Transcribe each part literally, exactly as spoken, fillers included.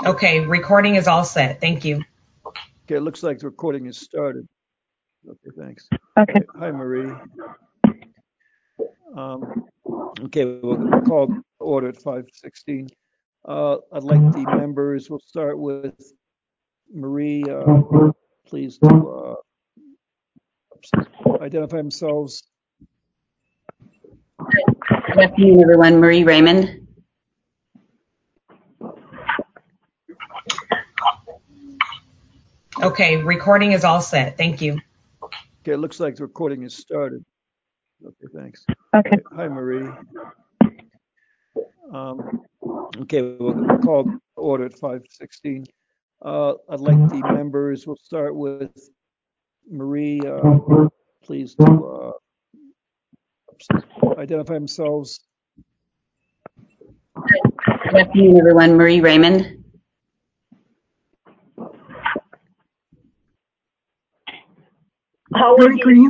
Okay, recording is all set. Thank you. Okay, it looks like the recording has started. Okay, thanks. Okay. Hi, Marie. Um, okay, we'll, we'll call order at five sixteen. Uh, I'd like the members, we'll start with Marie, uh, please to uh, identify themselves. Good afternoon, everyone. Marie Raymond. Okay, recording is all set. Thank you. Okay, it looks like the recording has started. Okay, thanks. Okay. Hi, Marie. Um, okay, we'll, we'll call order at five sixteen. Uh, I'd like the members, we'll start with Marie, uh, please to uh, identify themselves. Good afternoon, everyone. Marie Raymond. Jory Green.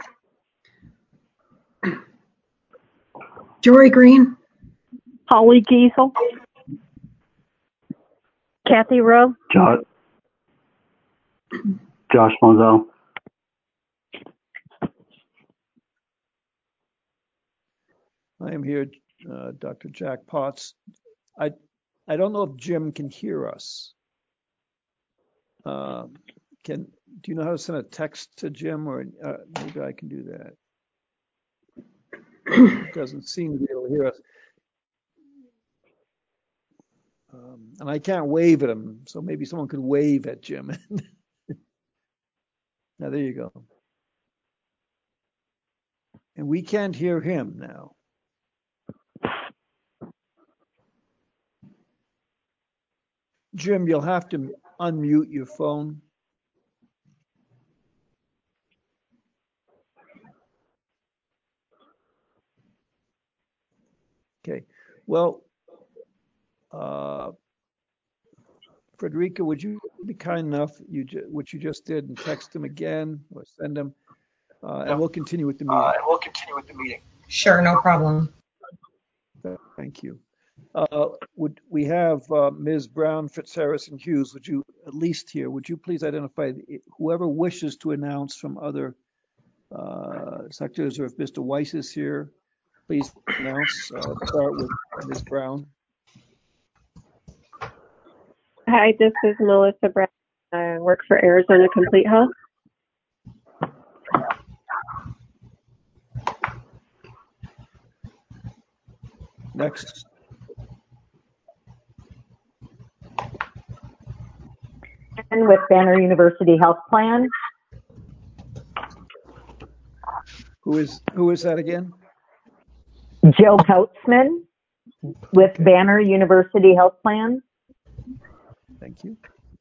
Jory Green. Holly Giesel. Kathy Rowe. Josh, Josh Mozell. I am here, uh, Doctor Jack Potts. I I don't know if Jim can hear us. Uh, can do you know how to send a text to Jim, or uh, maybe I can do that? It doesn't seem to be able to hear us. Um, and I can't wave at him, so maybe someone could wave at Jim. Now, there you go. And we can't hear him now. Jim, you'll have to unmute your phone. Okay. Well, uh, Frederica, would you be kind enough, you ju- what you just did, and text him again or send him, uh, and we'll continue with the meeting. Uh, and we'll continue with the meeting. Sure, no problem. Thank you. Uh, would we have uh, Miz Brown, Fitzharris, and Hughes? Would you at least here? Would you please identify the, whoever wishes to announce from other uh, sectors, or if Mister Weiss is here, please announce. Uh, start with Miz Brown. Hi, this is Melissa Brown. I work for Arizona Complete Health. Next. And with Banner University Health Plan. Who is who is that again? Joe Kautzman with okay. Banner University Health Plan. Thank you.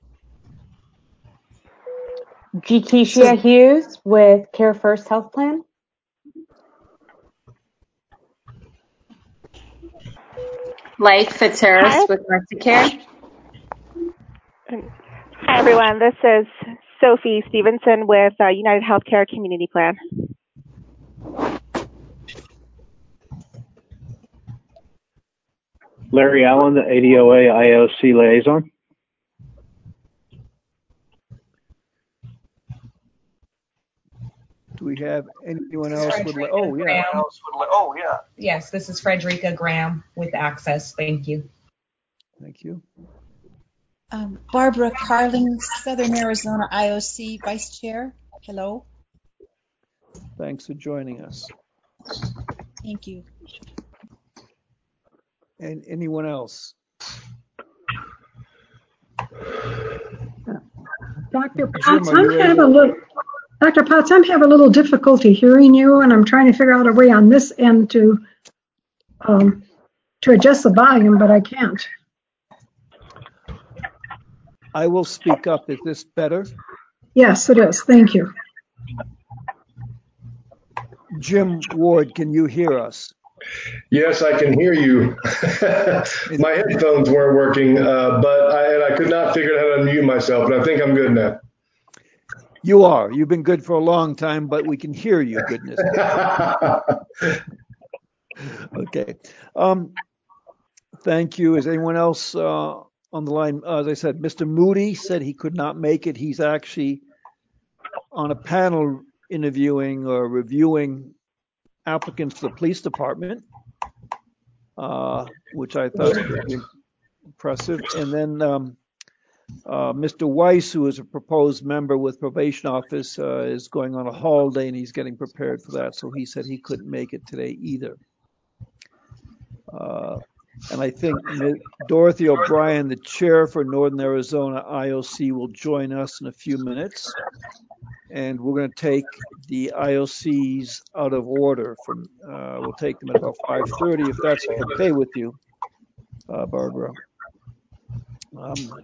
Gekeisha so, Hughes with Care First Health Plan. Blake Fitzharris Hi. with MercyCare. Hi, everyone. This is Sophie Stevenson with uh, United Healthcare Community Plan. Larry Allen, the A D O A I O C liaison. Do we have anyone else would like? Oh, yeah. Else would oh, yeah. Yes, this is Frederica Graham with Access. Thank you. Thank you. Um, Barbara Carling, Southern Arizona I O C Vice Chair. Hello. Thanks for joining us. Thank you. And anyone else? Doctor Potts, I'm having a little. Doctor Potts, I'm having a little difficulty hearing you, and I'm trying to figure out a way on this end to um, to adjust the volume, but I can't. I will speak up. Is this better? Yes, it is. Thank you. Jim Ward, can you hear us? Yes, I can hear you. My headphones weren't working, uh, but I, and I could not figure out how to unmute myself, but I think I'm good now. You are. You've been good for a long time, but we can hear you, goodness. Okay. Um, thank you. Is anyone else uh, on the line. Uh, as I said, Mister Moody said he could not make it. He's actually on a panel interviewing or reviewing applicants for the police department, uh, which I thought was impressive. And then um, uh, Mister Weiss, who is a proposed member with probation office, uh, is going on a holiday and he's getting prepared for that. So he said he couldn't make it today either. Uh, and I think Dorothy O'Brien, the chair for Northern Arizona I O C, will join us in a few minutes. And we're going to take the I O Cs out of order. From uh, we'll take them at about five thirty, if that's okay with you, uh, Barbara. Um,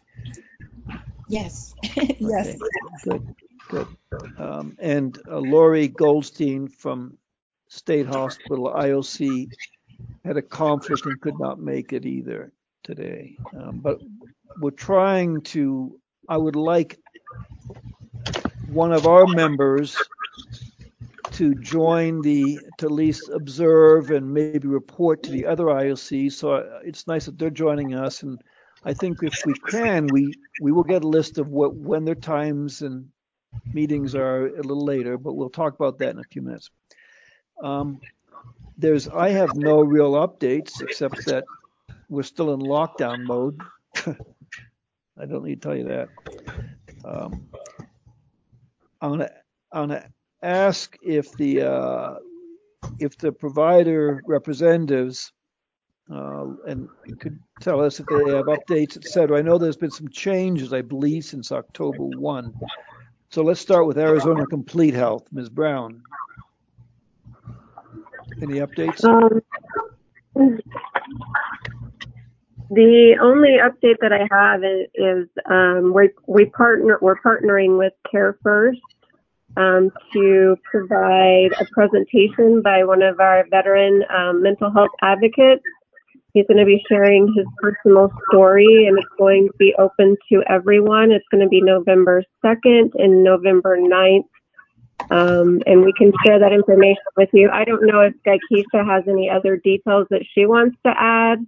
Yes. okay, Yes. good, good. Um, and uh, Lori Goldstein from State Hospital I O C had a conflict and could not make it either today. Um, but we're trying to. I would like one of our members to join the, to at least observe and maybe report to the other I O Cs. So it's nice that they're joining us. And I think if we can, we, we will get a list of what, when their times and meetings are a little later, but we'll talk about that in a few minutes. Um, there's, I have no real updates except that we're still in lockdown mode. I don't need to tell you that. Um, I'm gonna, I'm gonna ask if the uh, if the provider representatives uh, and could tell us if they have updates, et cetera. I know there's been some changes, I believe, since October first. So let's start with Arizona Complete Health, Miz Brown. Any updates? Um, the only update that I have is, is um, we we partner we're partnering with Care First um, to provide a presentation by one of our veteran um, mental health advocates. He's going to be sharing his personal story, and it's going to be open to everyone. It's going to be November second and November ninth. Um, and we can share that information with you. I don't know if Gaikisha has any other details that she wants to add.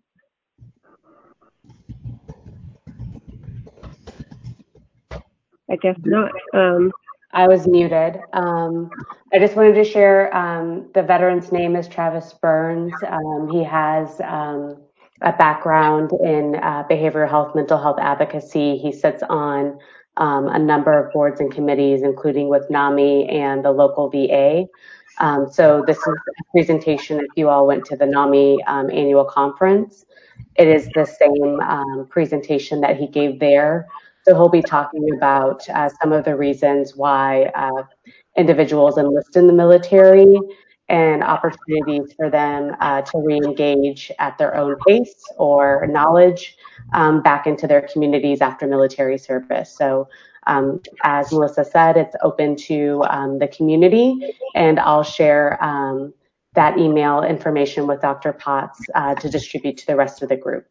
I guess not. Um, I was muted. Um, I just wanted to share um, the veteran's name is Travis Burns. Um, he has um, a background in uh, behavioral health, mental health advocacy. He sits on um, a number of boards and committees, including with NAMI and the local V A. Um, so this is a presentation, if you all went to the NAMI um, annual conference, it is the same um, presentation that he gave there. So he'll be talking about uh, some of the reasons why uh, individuals enlist in the military and opportunities for them uh, to re-engage at their own pace or knowledge um, back into their communities after military service. So um, as Melissa said, it's open to um, the community, and I'll share um, that email information with Doctor Potts uh, to distribute to the rest of the group.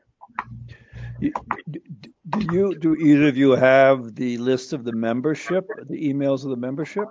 Do you, do either of you have the list of the membership, the emails of the membership?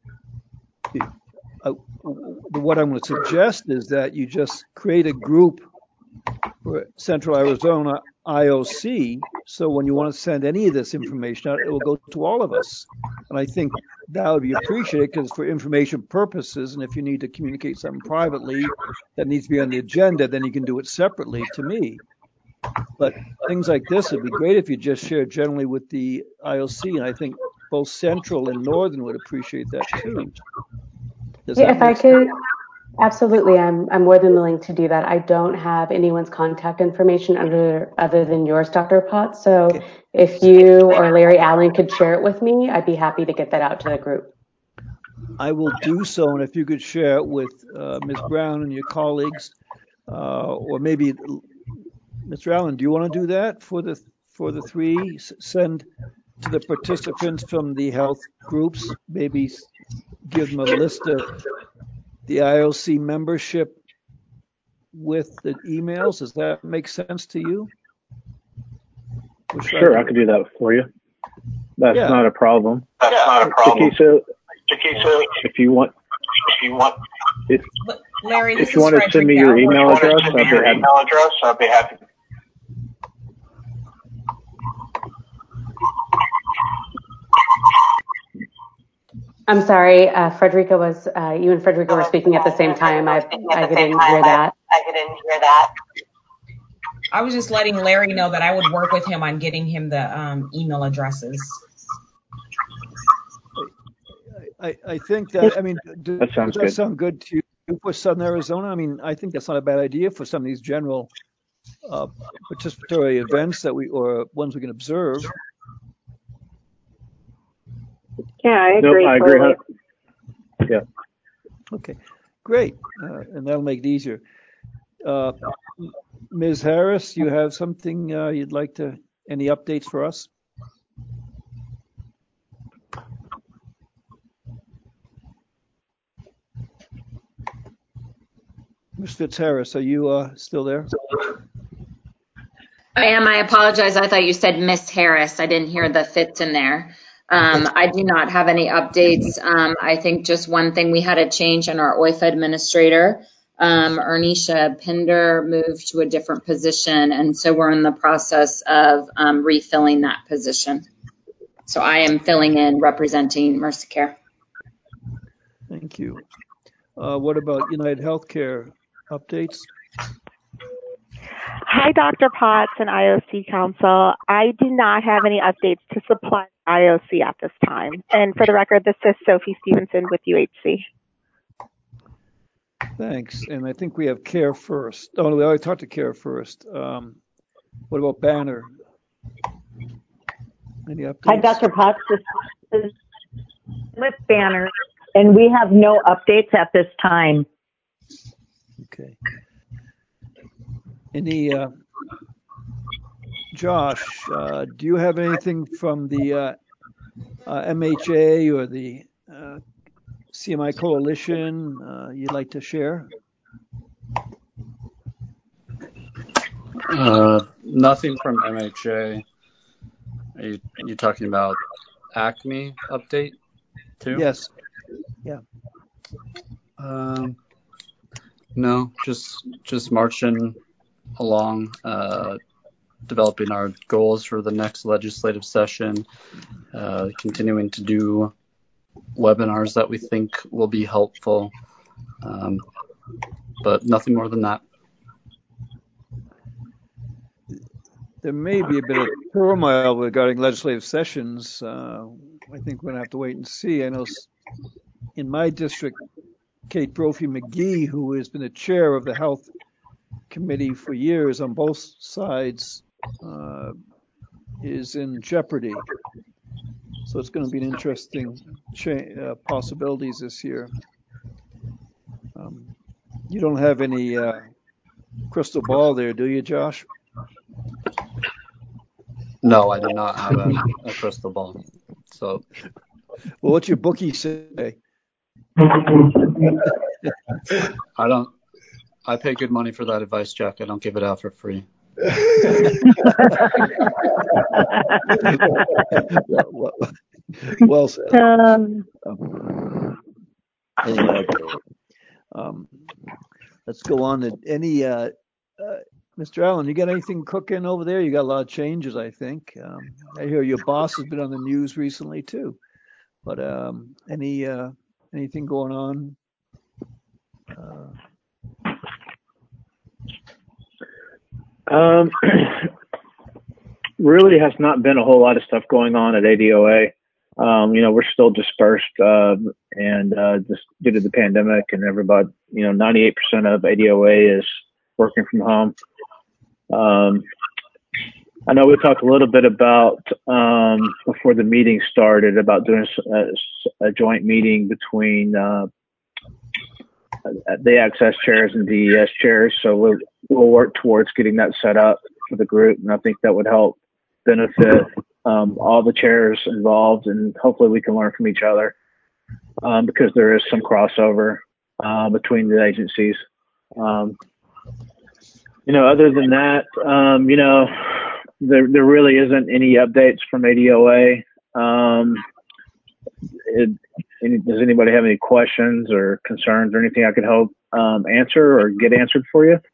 Uh, what I'm going to suggest is that you just create a group for Central Arizona I O C. So when you want to send any of this information out, it will go to all of us. And I think that would be appreciated because for information purposes, and if you need to communicate something privately that needs to be on the agenda, then you can do it separately to me. But things like this would be great if you just share generally with the I O C, and I think both Central and Northern would appreciate that too. Does yeah, that if I sense? could, absolutely, I'm I'm more than willing to do that. I don't have anyone's contact information under other than yours, Doctor Potts. So okay. If you or Larry Allen could share it with me, I'd be happy to get that out to the group. I will do so, and if you could share it with uh, Miz Brown and your colleagues, uh, or maybe Mister Allen, do you want to do that for the for the three? S- send to the participants from the health groups, maybe give them a list of the I O C membership with the emails. Does that make sense to you? Sure, I, I could do that for you. That's yeah. not a problem. That's not a problem. Takesha, if you want, if you want, if, Larry, this if you want to send me your email address, I'd be happy. Email address, I'd be happy. I'm sorry, uh, Frederica was, uh, you and Frederica were speaking at the same time. I, I didn't hear that. I didn't hear that. I was just letting Larry know that I would work with him on getting him the um, email addresses. I, I think that, I mean, do, That sounds does that good. sound good to you for Southern Arizona? I mean, I think that's not a bad idea for some of these general uh, participatory events that we, or ones we can observe. Yeah, I Nope, agree. I agree. totally. Yeah. Okay, great. Uh, and that'll make it easier. Uh, Miz Harris, you have something uh, you'd like to, any updates for us? Miz Fitzharris, are you uh, still there? I am. I apologize. I thought you said Miss Harris. I didn't hear the Fitz in there. Um, I do not have any updates. Um, I think just one thing, we had a change in our O I F A administrator. Um, Ernisha Pinder moved to a different position, and so we're in the process of um, refilling that position. So I am filling in, representing Mercy Care. Thank you. Uh, what about United Healthcare updates? Hi, Doctor Potts and I O C Council. I do not have any updates to supply I O C at this time. And for the record, this is Sophie Stevenson with U H C. Thanks. And I think we have Care First. Oh, no, we already talked to Care First. Um, what about Banner? Any updates? Hi, Doctor Potts. This is with Banner, and we have no updates at this time. Okay. Any, uh, Josh, uh, do you have anything from the uh, uh, M H A or the uh, C M I Coalition uh, you'd like to share? Uh, nothing from M H A. Are you, you talking about Acme update too? Yes. Yeah. Um, no, just just marching along, uh, developing our goals for the next legislative session, uh, continuing to do webinars that we think will be helpful, um, but nothing more than that. There may be a bit of turmoil regarding legislative sessions. Uh, I think we're going to have to wait and see. I know in my district, Kate Brophy McGee, who has been the chair of the Health Committee for years on both sides, uh, is in jeopardy. So it's going to be an interesting cha- uh, possibilities this year. Um, you don't have any uh, crystal ball there, do you, Josh? No, I do not have a, a crystal ball. So, well, what's your bookie say? I don't. I pay good money for that advice, Jack. I don't give it out for free. well, well said. Um, anyway, um, let's go on to any. Uh, uh, Mister Allen, you got anything cooking over there? You got a lot of changes, I think. Um, I hear your boss has been on the news recently too. But um, any uh, anything going on? Uh, Um, really has not been a whole lot of stuff going on at A D O A. Um, you know, we're still dispersed, uh, and uh, just due to the pandemic and everybody, you know, ninety-eight percent of A D O A is working from home. Um, I know we talked a little bit about, um, before the meeting started, about doing a, a joint meeting between uh, the Access chairs and D E S chairs. So we'll, we'll work towards getting that set up for the group. And I think that would help benefit um, all the chairs involved. And hopefully we can learn from each other um, because there is some crossover uh, between the agencies. Um, you know, other than that, um, you know, there, there really isn't any updates from A D O A. Um, it, any, does anybody have any questions or concerns or anything I could help um, answer or get answered for you?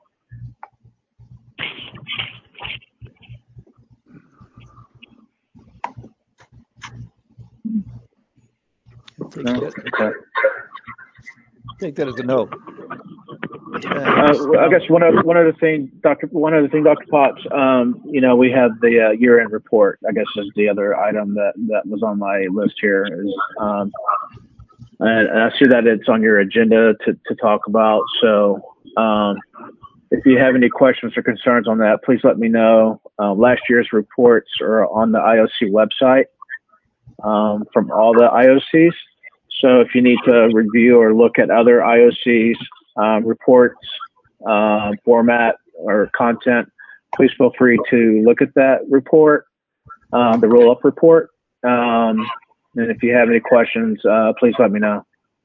take No? that. Okay. Take that as a no. Uh, I guess one other, one other thing, Doctor One other thing, Doctor Potts. Um, you know, we have the uh, year-end report. I guess is the other item that that was on my list here. Is um, and, and I see that it's on your agenda to to talk about. So, um, if you have any questions or concerns on that, please let me know. Uh, last year's reports are on the I O C website um, from all the I O Cs. So if you need to review or look at other I O Cs, um, reports, uh, format, or content, please feel free to look at that report, uh, the roll-up report. Um, and if you have any questions, uh, please let me know.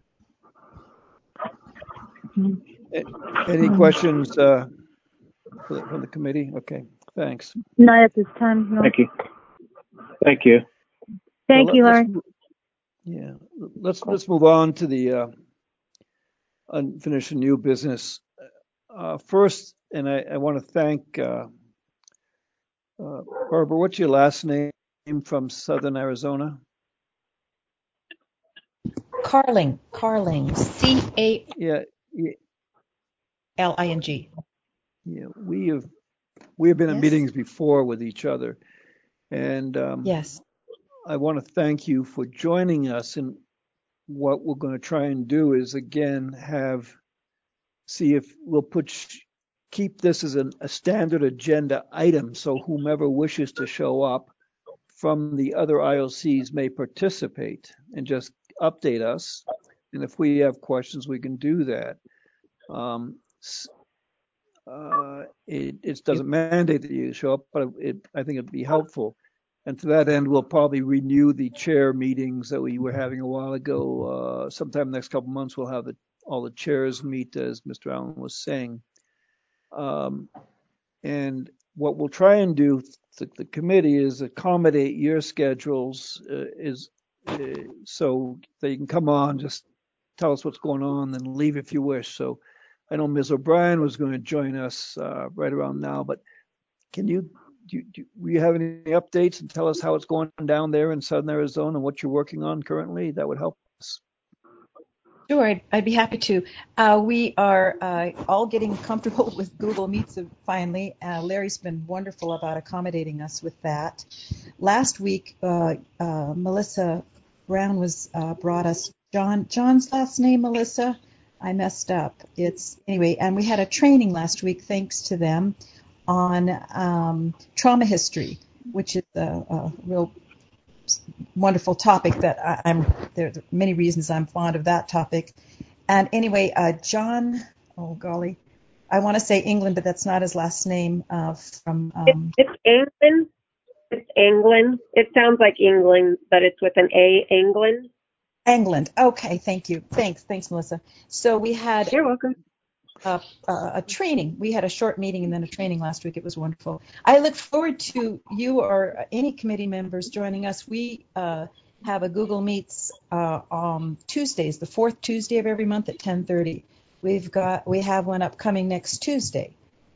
Any questions uh, from the committee? Okay, thanks. Not at this time, no. Thank you. Thank you. Thank Well, you, let- Larry. let's- Yeah, let's let's move on to the uh, unfinished and new business. Uh, first, and I, I want to thank uh, uh, Barbara. What's your last name from Southern Arizona? Carling, Carling, C A Yeah, yeah, L I N G. yeah. We have we have been in Yes. meetings before with each other, and um, Yes. I want to thank you for joining us. And what we're going to try and do is again have see if we'll put sh- keep this as an, a standard agenda item, so whomever wishes to show up from the other I O Cs may participate and just update us. And if we have questions, we can do that. Um, s- uh, it, it doesn't mandate that you show up, but it, I think it'd be helpful. And to that end, we'll probably renew the chair meetings that we were having a while ago. Uh, sometime next couple months, we'll have the, all the chairs meet, as Mister Allen was saying. Um, and what we'll try and do, the, the committee, is accommodate your schedules, uh, is uh, so that you can come on, just tell us what's going on, then leave if you wish. So I know Miz O'Brien was going to join us uh, right around now, but can you do, do, do you have any updates and tell us how it's going down there in Southern Arizona and what you're working on currently? That would help us. Sure, I'd, I'd be happy to. Uh, we are uh, all getting comfortable with Google Meets finally. Uh, Larry's been wonderful about accommodating us with that. Last week, uh, uh, Melissa Brown was uh, brought us John John's last name, Melissa. I messed up. It's anyway, and we had a training last week, thanks to them, on um, trauma history, which is a, a real wonderful topic that I, I'm there are many reasons I'm fond of that topic. And anyway, uh, John, oh golly, I want to say England, but that's not his last name. Uh, from um, It's England. It's England. It sounds like England, but it's with an A. England. England. Okay, thank you. Thanks, thanks, Melissa. So we had. You're welcome. A, a training. We had a short meeting and then a training last week. It was wonderful. I look forward to you or any committee members joining us. We uh, have a Google Meets uh, on Tuesdays, the fourth Tuesday of every month at ten thirty. We've got we have one upcoming next Tuesday.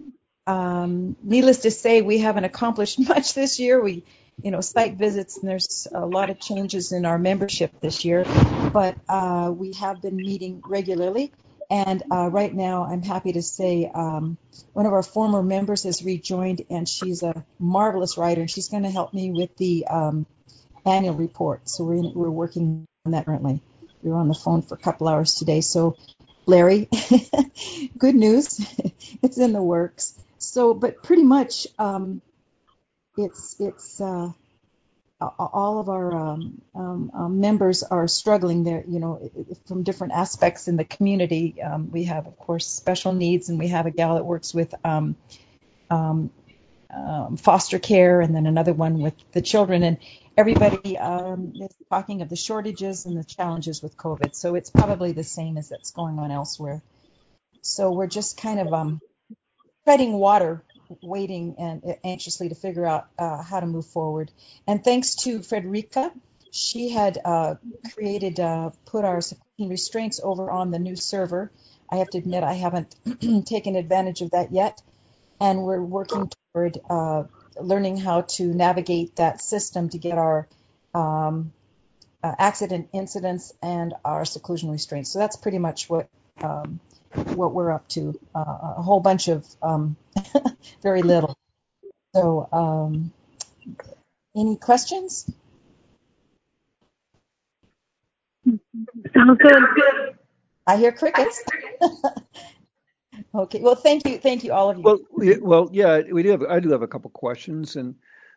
Um, needless to say, we haven't accomplished much this year. We, you know, site visits, and there's a lot of changes in our membership this year, but uh, we have been meeting regularly. And uh, right now, I'm happy to say um, one of our former members has rejoined, and she's a marvelous writer, and she's going to help me with the um, annual report. So we're, in, we're working on that currently. We were on the phone for a couple hours today. So, Larry, good news. It's in the works. So, but pretty much um, it's it's uh, all of our um, um, um, members are struggling there, you know, from different aspects in the community. Um, we have, of course, special needs, and we have a gal that works with um, um, um, foster care, and then another one with the children. And everybody um, is talking of the shortages and the challenges with COVID. So it's probably the same as that's going on elsewhere. So we're just kind of um, treading water, waiting and anxiously to figure out uh, how to move forward. And thanks to Frederica, she had uh, created, uh, put our security restraints over on the new server. I have to admit I haven't taken advantage of that yet. And we're working toward uh, learning how to navigate that system to get our um, uh, accident incidents and our seclusion restraints. So that's pretty much what um, what we're up to. Uh, a whole bunch of um, very little. So, um, any questions? Sounds good. I hear crickets. Okay. Well, thank you, thank you, all of you. Well, we, well, yeah, we do have. I do have a couple questions and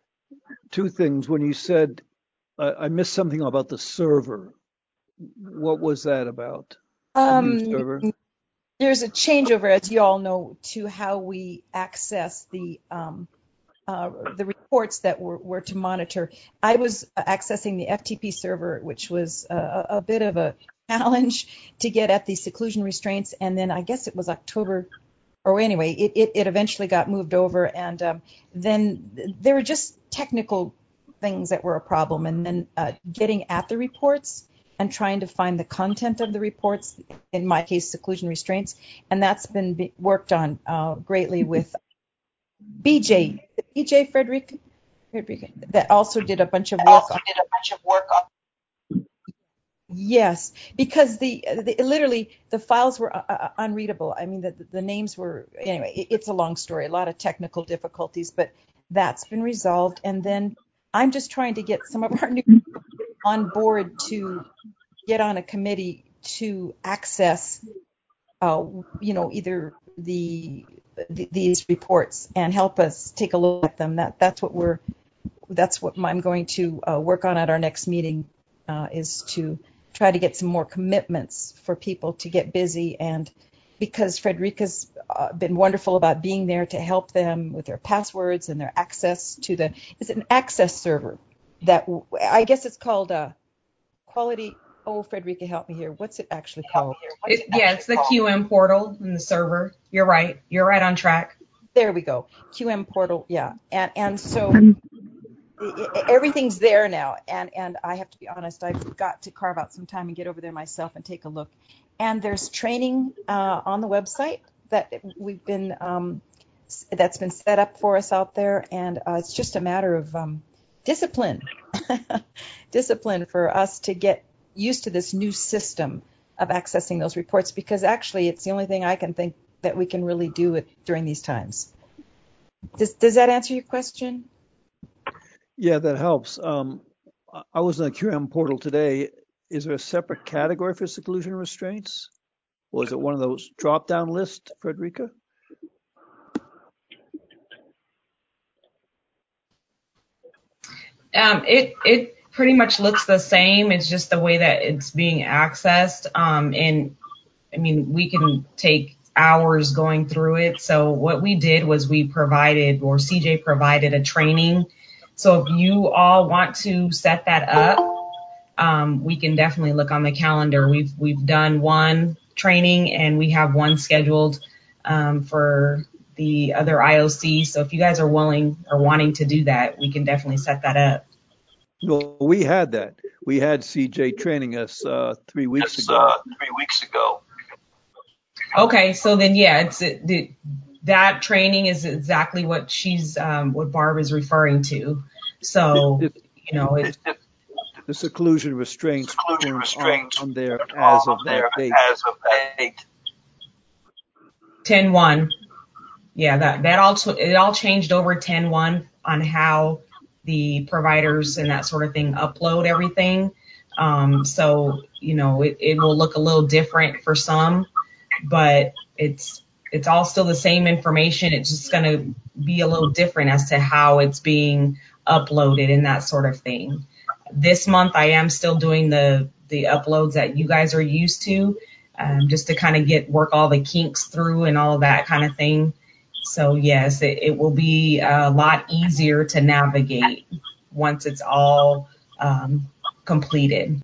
two things. When you said uh, I missed something about the server, what was that about? The new Um, server. there's a changeover, as you all know, to how we access the um, uh, the reports that were, were to monitor. I was accessing the F T P server, which was a, a bit of a challenge to get at the seclusion restraints, and then I guess it was October, or anyway, it, it, it eventually got moved over, and um, then there were just technical things that were a problem, and then uh, getting at the reports and trying to find the content of the reports, in my case, seclusion restraints, and that's been be- worked on uh, greatly with B J, B J Frederick, Frederick, that also did a bunch of work. Also on, did a bunch of work on. Yes, because the, the literally the files were uh, unreadable. I mean, the the names were anyway. It, it's a long story, a lot of technical difficulties, but that's been resolved. And then I'm just trying to get some of our new people on board to get on a committee to access, uh, you know, either the these reports and help us take a look at them. That that's what we're that's what I'm going to uh, work on at our next meeting, uh, is to try to get some more commitments for people to get busy. And because Frederica's uh, been wonderful about being there to help them with their passwords and their access to the it's an access server that I guess it's called uh, quality. Oh, Frederica, help me here. What's it actually called? It, it yeah, it's the called? Q M portal in the server. You're right. You're right on track. There we go. Q M portal. Yeah. And and so it, everything's there now. And, and I have to be honest, I've got to carve out some time and get over there myself and take a look. And there's training uh, on the website that we've been, um, that's been set up for us out there. And uh, it's just a matter of um, discipline, discipline for us to get used to this new system of accessing those reports, because actually it's the only thing I can think that we can really do it during these times. Does, does that answer your question? Yeah, that helps. Um, I was on the Q M portal today. Is there a separate category for seclusion restraints? Or is it one of those drop-down lists, Frederica? Um, it it pretty much looks the same. It's just the way that it's being accessed. Um, and I mean, we can take hours going through it. So what we did was we provided, or C J provided, a training. So if you all want to set that up, um, we can definitely look on the calendar. We've we've done one training and we have one scheduled um, for the other I O C. So if you guys are willing or wanting to do that, we can definitely set that up. No, we had that. We had C J training us uh, three weeks Just, ago. uh, three weeks ago. Okay, so then yeah, it's it, the, that training is exactly what she's um, what Barb is referring to. So it, it, you know, it, the seclusion restraints seclusion weren't restraints on, on there as of that date. As of that date. ten one. Yeah, that that all it all changed over ten one on how the providers and that sort of thing upload everything. Um, so you know, it, it will look a little different for some, but it's it's all still the same information. It's just going to be a little different as to how it's being uploaded and that sort of thing. This month, I am still doing the the uploads that you guys are used to, um, just to kind of get work all the kinks through and all of that kind of thing. So yes, it, it will be a lot easier to navigate once it's all um, completed.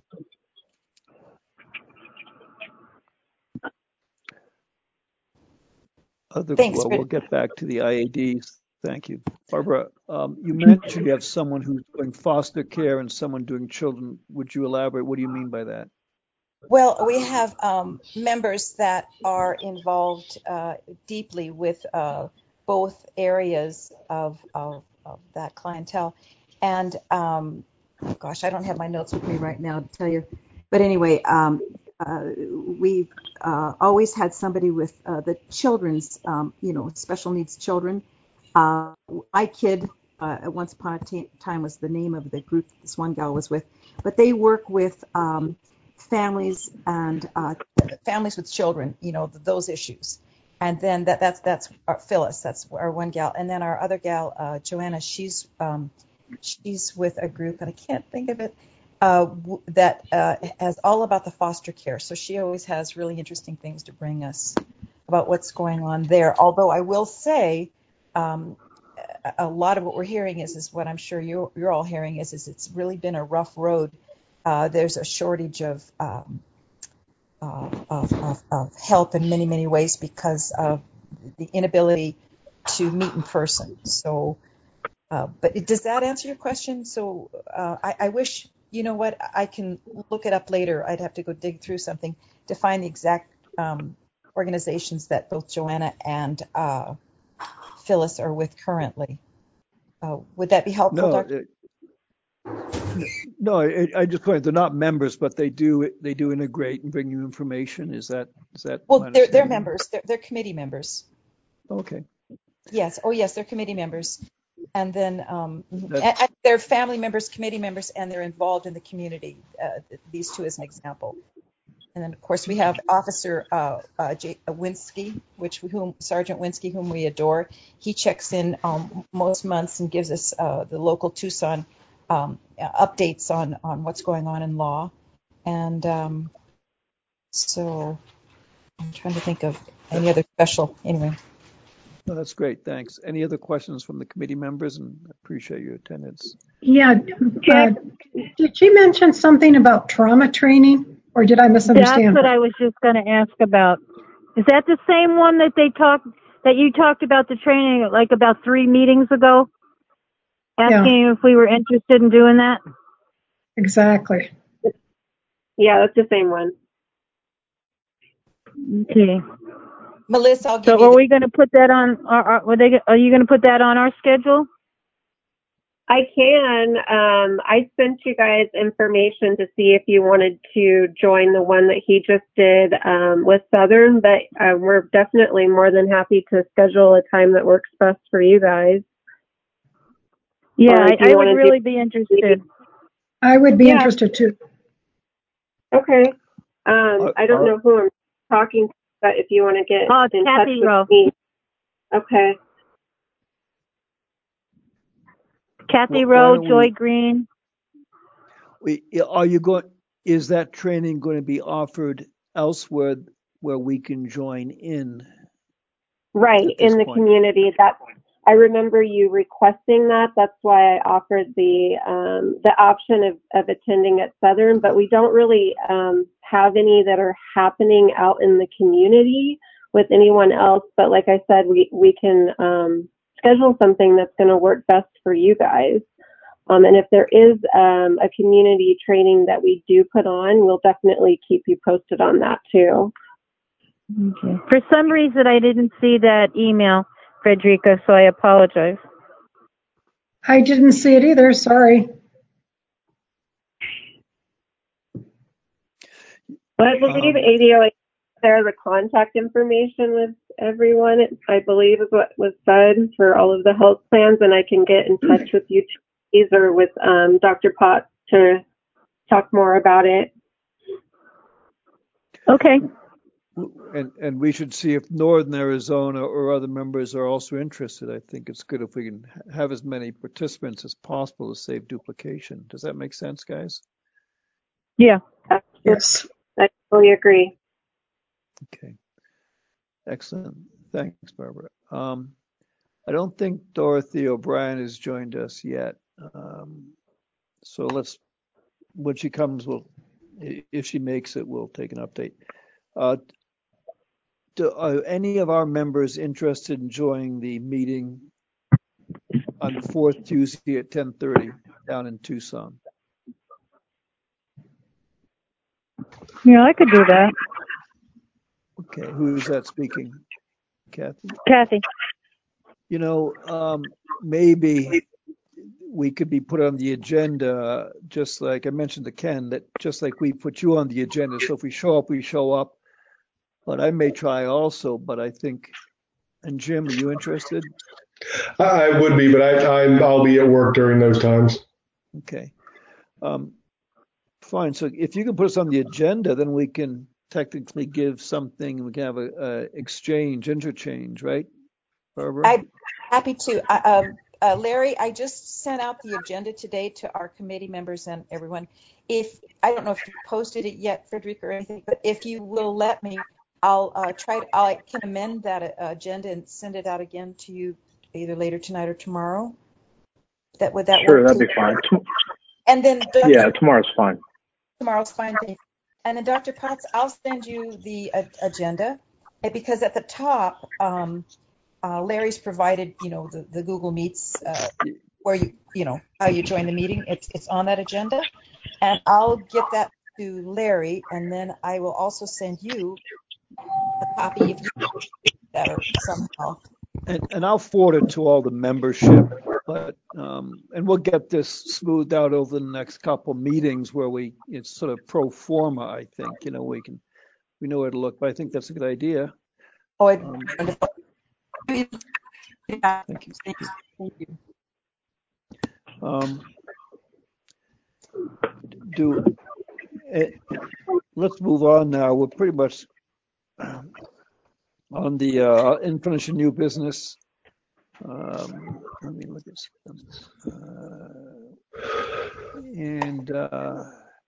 Other, Thanks. well, we'll get back to the I A Ds. Thank you. Barbara, um, you mentioned you have someone who's doing foster care and someone doing children. Would you elaborate? What do you mean by that? Well, we have um, members that are involved uh, deeply with uh, both areas of, of, of that clientele. And um, oh gosh, I don't have my notes with me right now to tell you. But anyway, um, uh, we've uh, always had somebody with uh, the children's, um, you know, special needs children. Uh, my kid, uh, at once upon a t- time, was the name of the group this one gal was with. But they work with um, families and uh, families with children, you know, those issues. And then that that's that's our Phyllis, that's our one gal, and then our other gal, uh, Joanna, she's um, she's with a group, and I can't think of it, uh, w- that uh, has all about the foster care. So she always has really interesting things to bring us about what's going on there. Although I will say, um, a, a lot of what we're hearing is is what I'm sure you're you're all hearing is is it's really been a rough road. Uh, there's a shortage of um, Uh, of, of, of help in many, many ways because of the inability to meet in person. So, uh, but it, does that answer your question? So uh, I, I wish, you know what, I can look it up later. I'd have to go dig through something to find the exact um, organizations that both Joanna and uh, Phyllis are with currently. Uh, would that be helpful, No, Doctor? it, no, I, I just point they're not members, but they do they do integrate and bring you information. Is that is that Well, my they're, they're understanding? members. They're, they're committee members. Okay. Yes. Oh, yes, they're committee members. And then um, That, and, and they're family members, committee members, and they're involved in the community. Uh, these two as an example. And then, of course, we have Officer uh, uh, J- uh, Winsky, which whom Sergeant Winsky, whom we adore. He checks in um, most months and gives us uh, the local Tucson um, uh, updates on on what's going on in law. And um, so I'm trying to think of any other special. Anyway. no, that's great. Thanks. Any other questions from the committee members? And I appreciate your attendance. Yeah. Uh, did she mention something about trauma training, or did I misunderstand That's what her? I was just going to ask about. Is that the same one that they talked, that you talked about the training like about three meetings ago? Asking Yeah, if we were interested in doing that? exactly. Yeah, that's the same one. Okay. Melissa, I'll give So you are the we going to put that on, are, are, were they, are you going to put that on our schedule? I can. Um, I sent you guys information to see if you wanted to join the one that he just did um, with Southern, but uh, we're definitely more than happy to schedule a time that works best for you guys. Yeah, Or I, if you I would want to really do, be interested. I would be Yeah. interested too. Okay. Um, Are, I don't are, know who I'm talking to, but if you want to get Oh, it's in Kathy touch with Rowe. me. Okay. Kathy wh- why Rowe, don't Joy we, Green. we, are you going, is that training going to be offered elsewhere where we can join in Right, at this in the point? community. That I remember you requesting that. That's why I offered the um, the option of, of attending at Southern, but we don't really um, have any that are happening out in the community with anyone else. But like I said, we, we can um, schedule something that's going to work best for you guys. Um, and if there is um, a community training that we do put on, we'll definitely keep you posted on that too. Okay. For some reason, I didn't see that email, Frederica, so I apologize. I didn't see it either. Sorry. But I believe Um, A D O A there the contact information with everyone. I believe is what was said for all of the health plans, and I can get in touch with you either with um, Doctor Potts to talk more about it. Okay. And and we should see if Northern Arizona or other members are also interested. I think it's good if we can have as many participants as possible to save duplication. Does that make sense, guys? Yeah. Yes. I totally agree. Okay. Excellent. Thanks, Barbara. Um, I don't think Dorothy O'Brien has joined us yet. Um, so let's, when she comes, we'll, if she makes it, we'll take an update. Uh, do, are any of our members interested in joining the meeting on the fourth Tuesday at ten thirty down in Tucson? Yeah, I could do that. Okay, who is that speaking? Kathy? Kathy. You know, um, maybe we could be put on the agenda, just like I mentioned to Ken, that just like we put you on the agenda. So if we show up, we show up. But I may try also, but I think, and Jim, are you interested? I would be, but I, I'm, I'll be at work during those times. Okay. Um, fine. So if you can put us on the agenda, then we can technically give something. We can have a, a exchange, interchange, right, Barbara? I'm happy to. Uh, um, uh, Larry, I just sent out the agenda today to our committee members and everyone. If I don't know if you posted it yet, Frederica, or anything, but if you will let me, I'll uh, try. To, I can amend that uh, agenda and send it out again to you either later tonight or tomorrow. That would that sure, work? Sure, that'd be fine. And then Doctor Yeah, tomorrow's fine. Tomorrow's fine. Thank you. And then Doctor Potts, I'll send you the uh, agenda because at the top, um, uh, Larry's provided, you know, the, the Google Meets uh, where you, you know, how you join the meeting. It's it's on that agenda, and I'll get that to Larry, and then I will also send you a copy if you better somehow. And, and I'll forward it to all the membership, but um, and we'll get this smoothed out over the next couple meetings where we it's sort of pro forma. I think you know we can we know where to look, but I think that's a good idea. Oh, um, wonderful. Yeah. Thank you. Thank you. Thank you. Um, do uh, let's move on now. We're pretty much um, on the uh, unfinished new business. Um, let me look at some. Uh, and uh,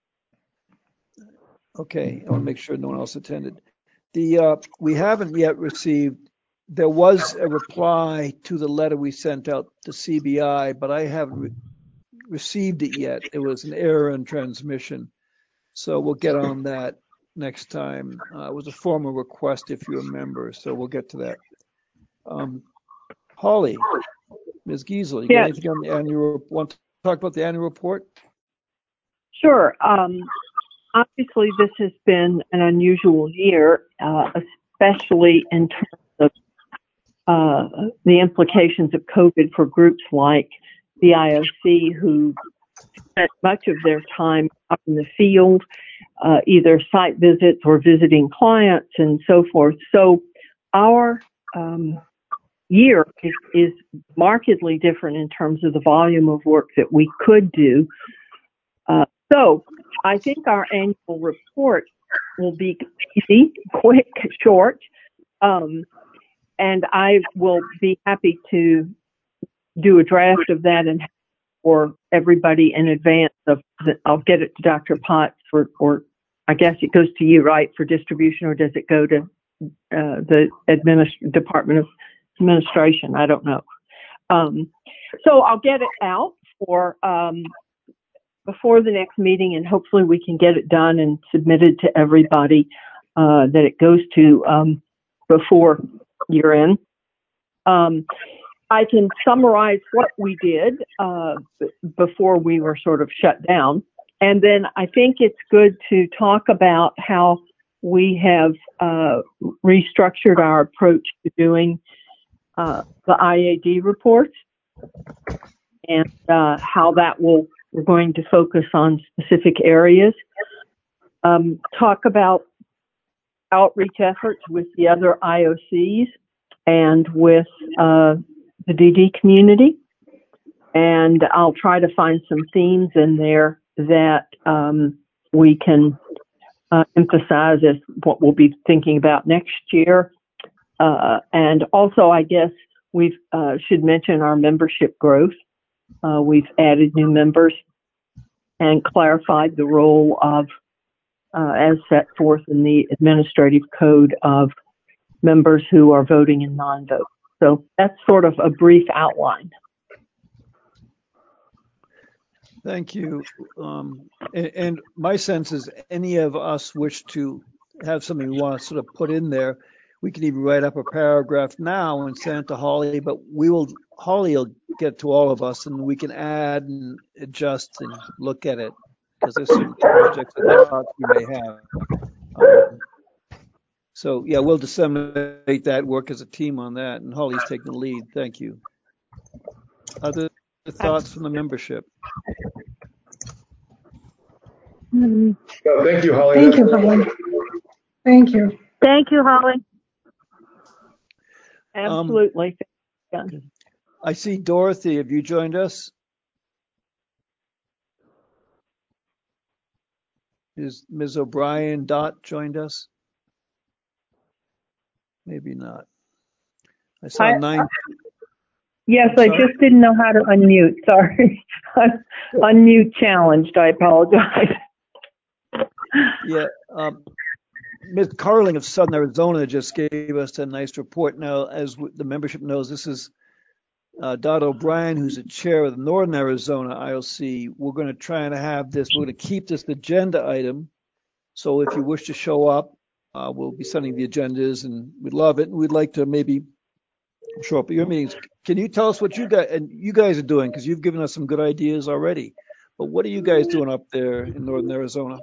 okay, I want to make sure no one else attended. The uh, we haven't yet received. There was a reply to the letter we sent out to C B I, but I haven't re- received it yet. It was an error in transmission, so we'll get on that next time. Uh, it was a formal request, if you remember, so we'll get to that. Um, Holly, Miz Giesel, you got Yes. anything on the annual? Want to talk about the annual report? Sure. Um, obviously, this has been an unusual year, uh, especially in terms of uh, the implications of COVID for groups like the I O C, who spent much of their time out in the field, uh, either site visits or visiting clients and so forth. So our um, year is, is markedly different in terms of the volume of work that we could do. Uh, so I think our annual report will be easy, quick, short, um, and I will be happy to do a draft of that and for everybody in advance of the, I'll get it to Doctor Potts for, or I guess it goes to you, right, for distribution, or does it go to uh, the administ- Department of Administration? I don't know. Um, so I'll get it out for um, before the next meeting, and hopefully we can get it done and submitted to everybody uh, that it goes to um, before year end. Um, I can summarize what we did uh, b- before we were sort of shut down. And then I think it's good to talk about how we have uh, restructured our approach to doing uh, the I A D reports, and uh, how that will, we're going to focus on specific areas. Um, talk about outreach efforts with the other I O Cs and with uh, the D D community. And I'll try to find some themes in there that um, we can uh, emphasize as what we'll be thinking about next year. Uh, and also, I guess we uh, should mention our membership growth. Uh, we've added new members and clarified the role of, uh, as set forth in the administrative code, of members who are voting and non-vote. So that's sort of a brief outline. Thank you. Um, and, and my sense is any of us wish to have something we want to sort of put in there, we can even write up a paragraph now and send it to Holly, but we will, Holly will get to all of us and we can add and adjust and look at it because there's certain projects and thoughts we may have. Um, so yeah, we'll disseminate that, work as a team on that, and Holly's taking the lead. Thank you. Other thoughts from the membership? Mhm. No, thank you, Holly. Thank That's you, Holly. Thank you. Thank you, Holly. Absolutely. Um, I see Dorothy. Have you joined us? Is Miz O'Brien Dot joined us? Maybe not. I saw I- nine. Yes, I'm I sorry? just didn't know how to unmute. Sorry. I'm unmute challenged. I apologize. Yeah. Um, Miz Carling of Southern Arizona just gave us a nice report. Now, as w- the membership knows, this is uh, Dot O'Brien, who's the chair of the Northern Arizona I O C. We're going to try and have this, we're going to keep this agenda item. So if you wish to show up, uh, we'll be sending the agendas and we'd love it. And we'd like to maybe show up at your meetings. Can you tell us what you guys, and you guys are doing? Because you've given us some good ideas already. But what are you guys doing up there in Northern Arizona?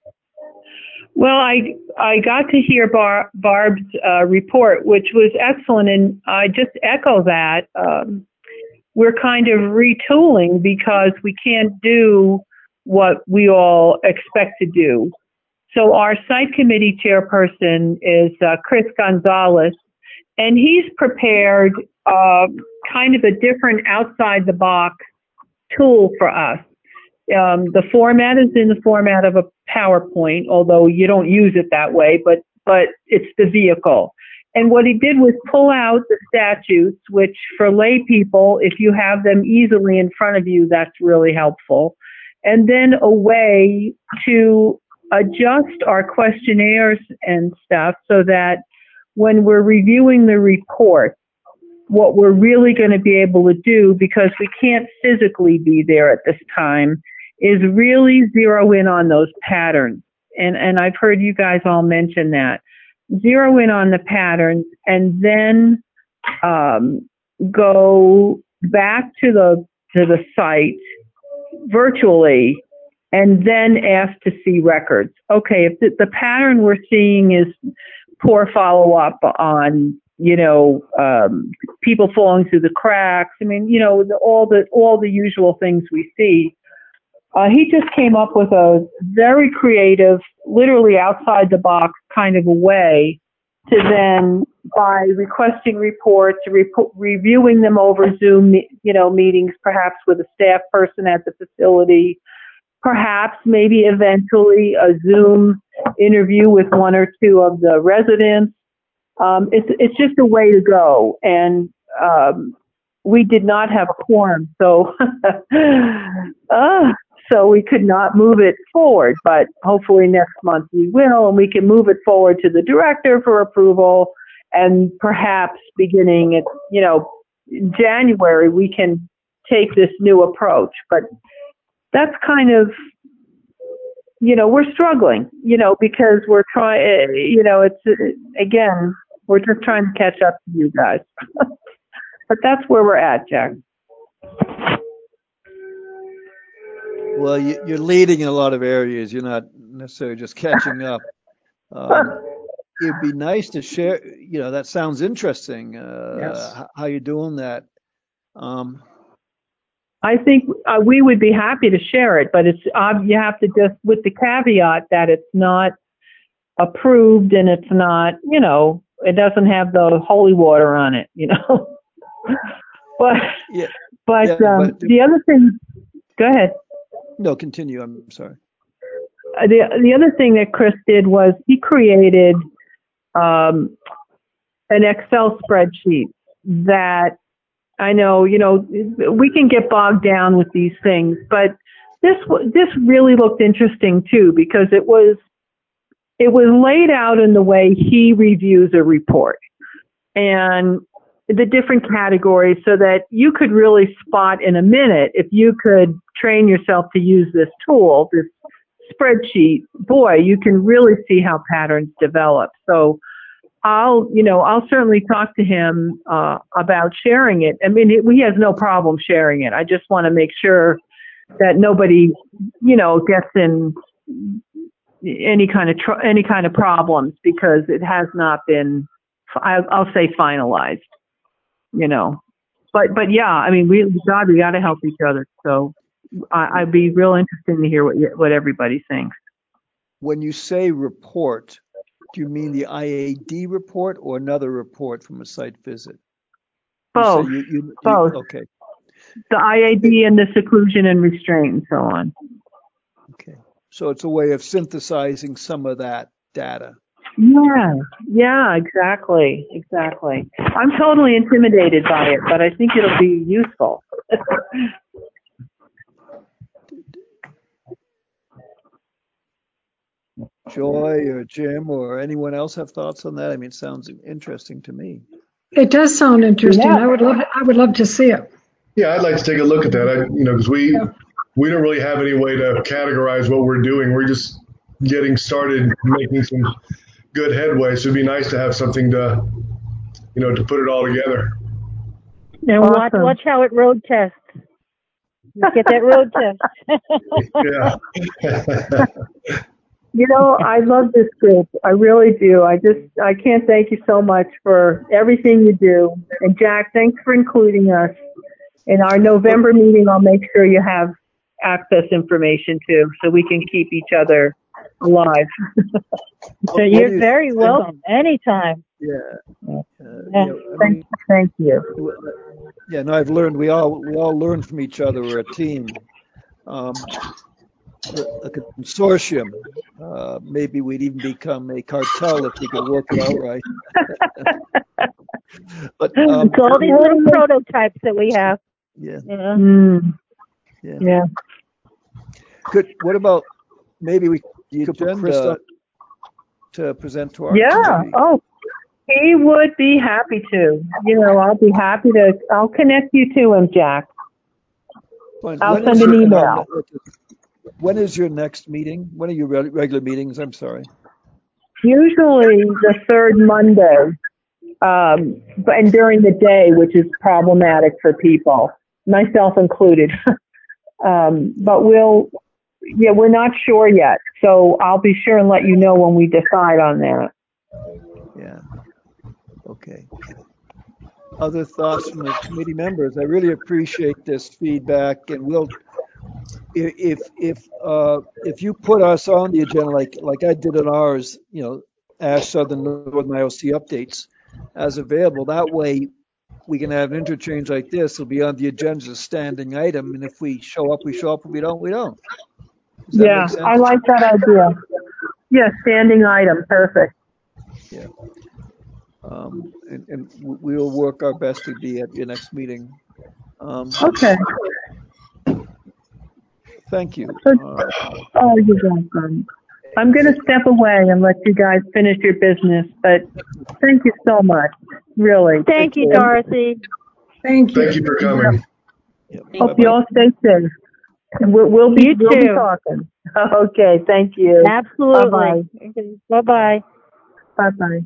Well, I I got to hear Bar, Barb's uh, report, which was excellent, and I just echo that. Um, we're kind of retooling because we can't do what we all expect to do. So our site committee chairperson is uh, Chris Gonzalez, and he's prepared uh, kind of a different outside-the-box tool for us. Um, the format is in the format of a PowerPoint, although you don't use it that way, but, but it's the vehicle. And what he did was pull out the statutes, which for lay people, if you have them easily in front of you, that's really helpful. And then a way to adjust our questionnaires and stuff so that when we're reviewing the report, what we're really going to be able to do, because we can't physically be there at this time, is really zero in on those patterns. And, and I've heard you guys all mention that. Zero in on the patterns and then um, go back to the to the site virtually and then ask to see records. Okay, if the, the pattern we're seeing is poor follow-up on, you know, um, people falling through the cracks, I mean, you know, the, all the all the usual things we see. Uh, he just came up with a very creative, literally outside the box kind of a way to then, by requesting reports, rep- reviewing them over Zoom, you know, meetings, perhaps with a staff person at the facility, perhaps maybe eventually a Zoom interview with one or two of the residents. Um, it's it's just a way to go, and um, we did not have a quorum, so uh, so we could not move it forward. But hopefully next month we will, and we can move it forward to the director for approval, and perhaps beginning at you know January we can take this new approach. But that's kind of you know we're struggling, you know, because we're trying. You know, it's again. We're just trying to catch up to you guys. But that's where we're at, Jack. Well, you, you're leading in a lot of areas. You're not necessarily just catching up. Um, it'd be nice to share. You know, that sounds interesting. Uh, Yes. h- how you doing that? Um, I think uh, we would be happy to share it, but it's uh, you have to just with the caveat that it's not approved and it's not, you know, it doesn't have the holy water on it, you know. but yeah, but, yeah, um, but the other thing, go ahead. No, continue. I'm sorry. Uh, the the other thing that Chris did was he created um, an Excel spreadsheet that I know, you know, we can get bogged down with these things, but this this really looked interesting too because it was it was laid out in the way he reviews a report and the different categories so that you could really spot in a minute if you could train yourself to use this tool, this spreadsheet, boy, you can really see how patterns develop. So I'll, you know, I'll certainly talk to him uh, about sharing it. I mean, it, he has no problem sharing it. I just want to make sure that nobody, you know, gets in any kind of tr- any kind of problems because it has not been, I'll, I'll say finalized, you know. but but yeah, I mean, we God, we got to help each other. So I, I'd be real interested to hear what you, what everybody thinks. When you say report, do you mean the I A D report or another report from a site visit? Both. You, you, you, Both. You, okay. The I A D and the seclusion and restraint and so on. Okay. So it's a way of synthesizing some of that data. Yeah, yeah, exactly, exactly. I'm totally intimidated by it, but I think it'll be useful. Joy or Jim or anyone else have thoughts on that? I mean, it sounds interesting to me. It does sound interesting. Yeah. I would love, I would love to see it. Yeah, I'd like to take a look at that. I, you know, because we we don't really have any way to categorize what we're doing. We're just getting started, making some good headway. So it'd be nice to have something to, you know, to put it all together. And watch, Awesome. watch how it road tests. Get that road test. Yeah. You know, I love this group. I really do. I just, I can't thank you so much for everything you do. And Jack, thanks for including us. In our November meeting, I'll make sure you have access information too, so we can keep each other alive. So you're very welcome anytime. Yeah. Uh, Yeah. you know, I Thank, mean, thank you. yeah, no, I've learned we all we all learn from each other. We're a team. Um, a consortium. Uh, maybe we'd even become a cartel if we could work it out right. But um, it's all these little prototypes that we have. Yeah. Yeah. Mm. Yeah. Yeah. Good. What about maybe we could put Krista to present to our Yeah. community? Oh, he would be happy to. You know, I'll be happy to. I'll connect you to him, Jack. When, I'll when send an your, email. Um, when is your next meeting? When are your regular meetings? I'm sorry. Usually the third Monday, um, but and during the day, which is problematic for people, myself included. um, but we'll, yeah, we're not sure yet. So I'll be sure and let you know when we decide on that. Yeah. Okay. Other thoughts from the committee members? I really appreciate this feedback, and we'll, if if uh, if you put us on the agenda like like I did on ours, you know, Ash Southern Northern I O C updates as available. That way, we can have an interchange like this. It'll be on the agenda as a standing item, and if we show up, we show up. If we don't, we don't. Does that Yeah, make sense? I like that idea. Yeah, standing item, perfect. Yeah. Um, and, and we'll work our best to be at your next meeting. Um, Okay. Thank you. So, Uh, oh, you're welcome. I'm going to step away and let you guys finish your business, but thank you so much. Really. Thank you, Dorothy. Thank you. Thank you for coming. Yep. Hope you all stay safe. And we'll, we'll be You we'll be too. talking. Okay. Thank you. Absolutely. Bye bye. Bye bye.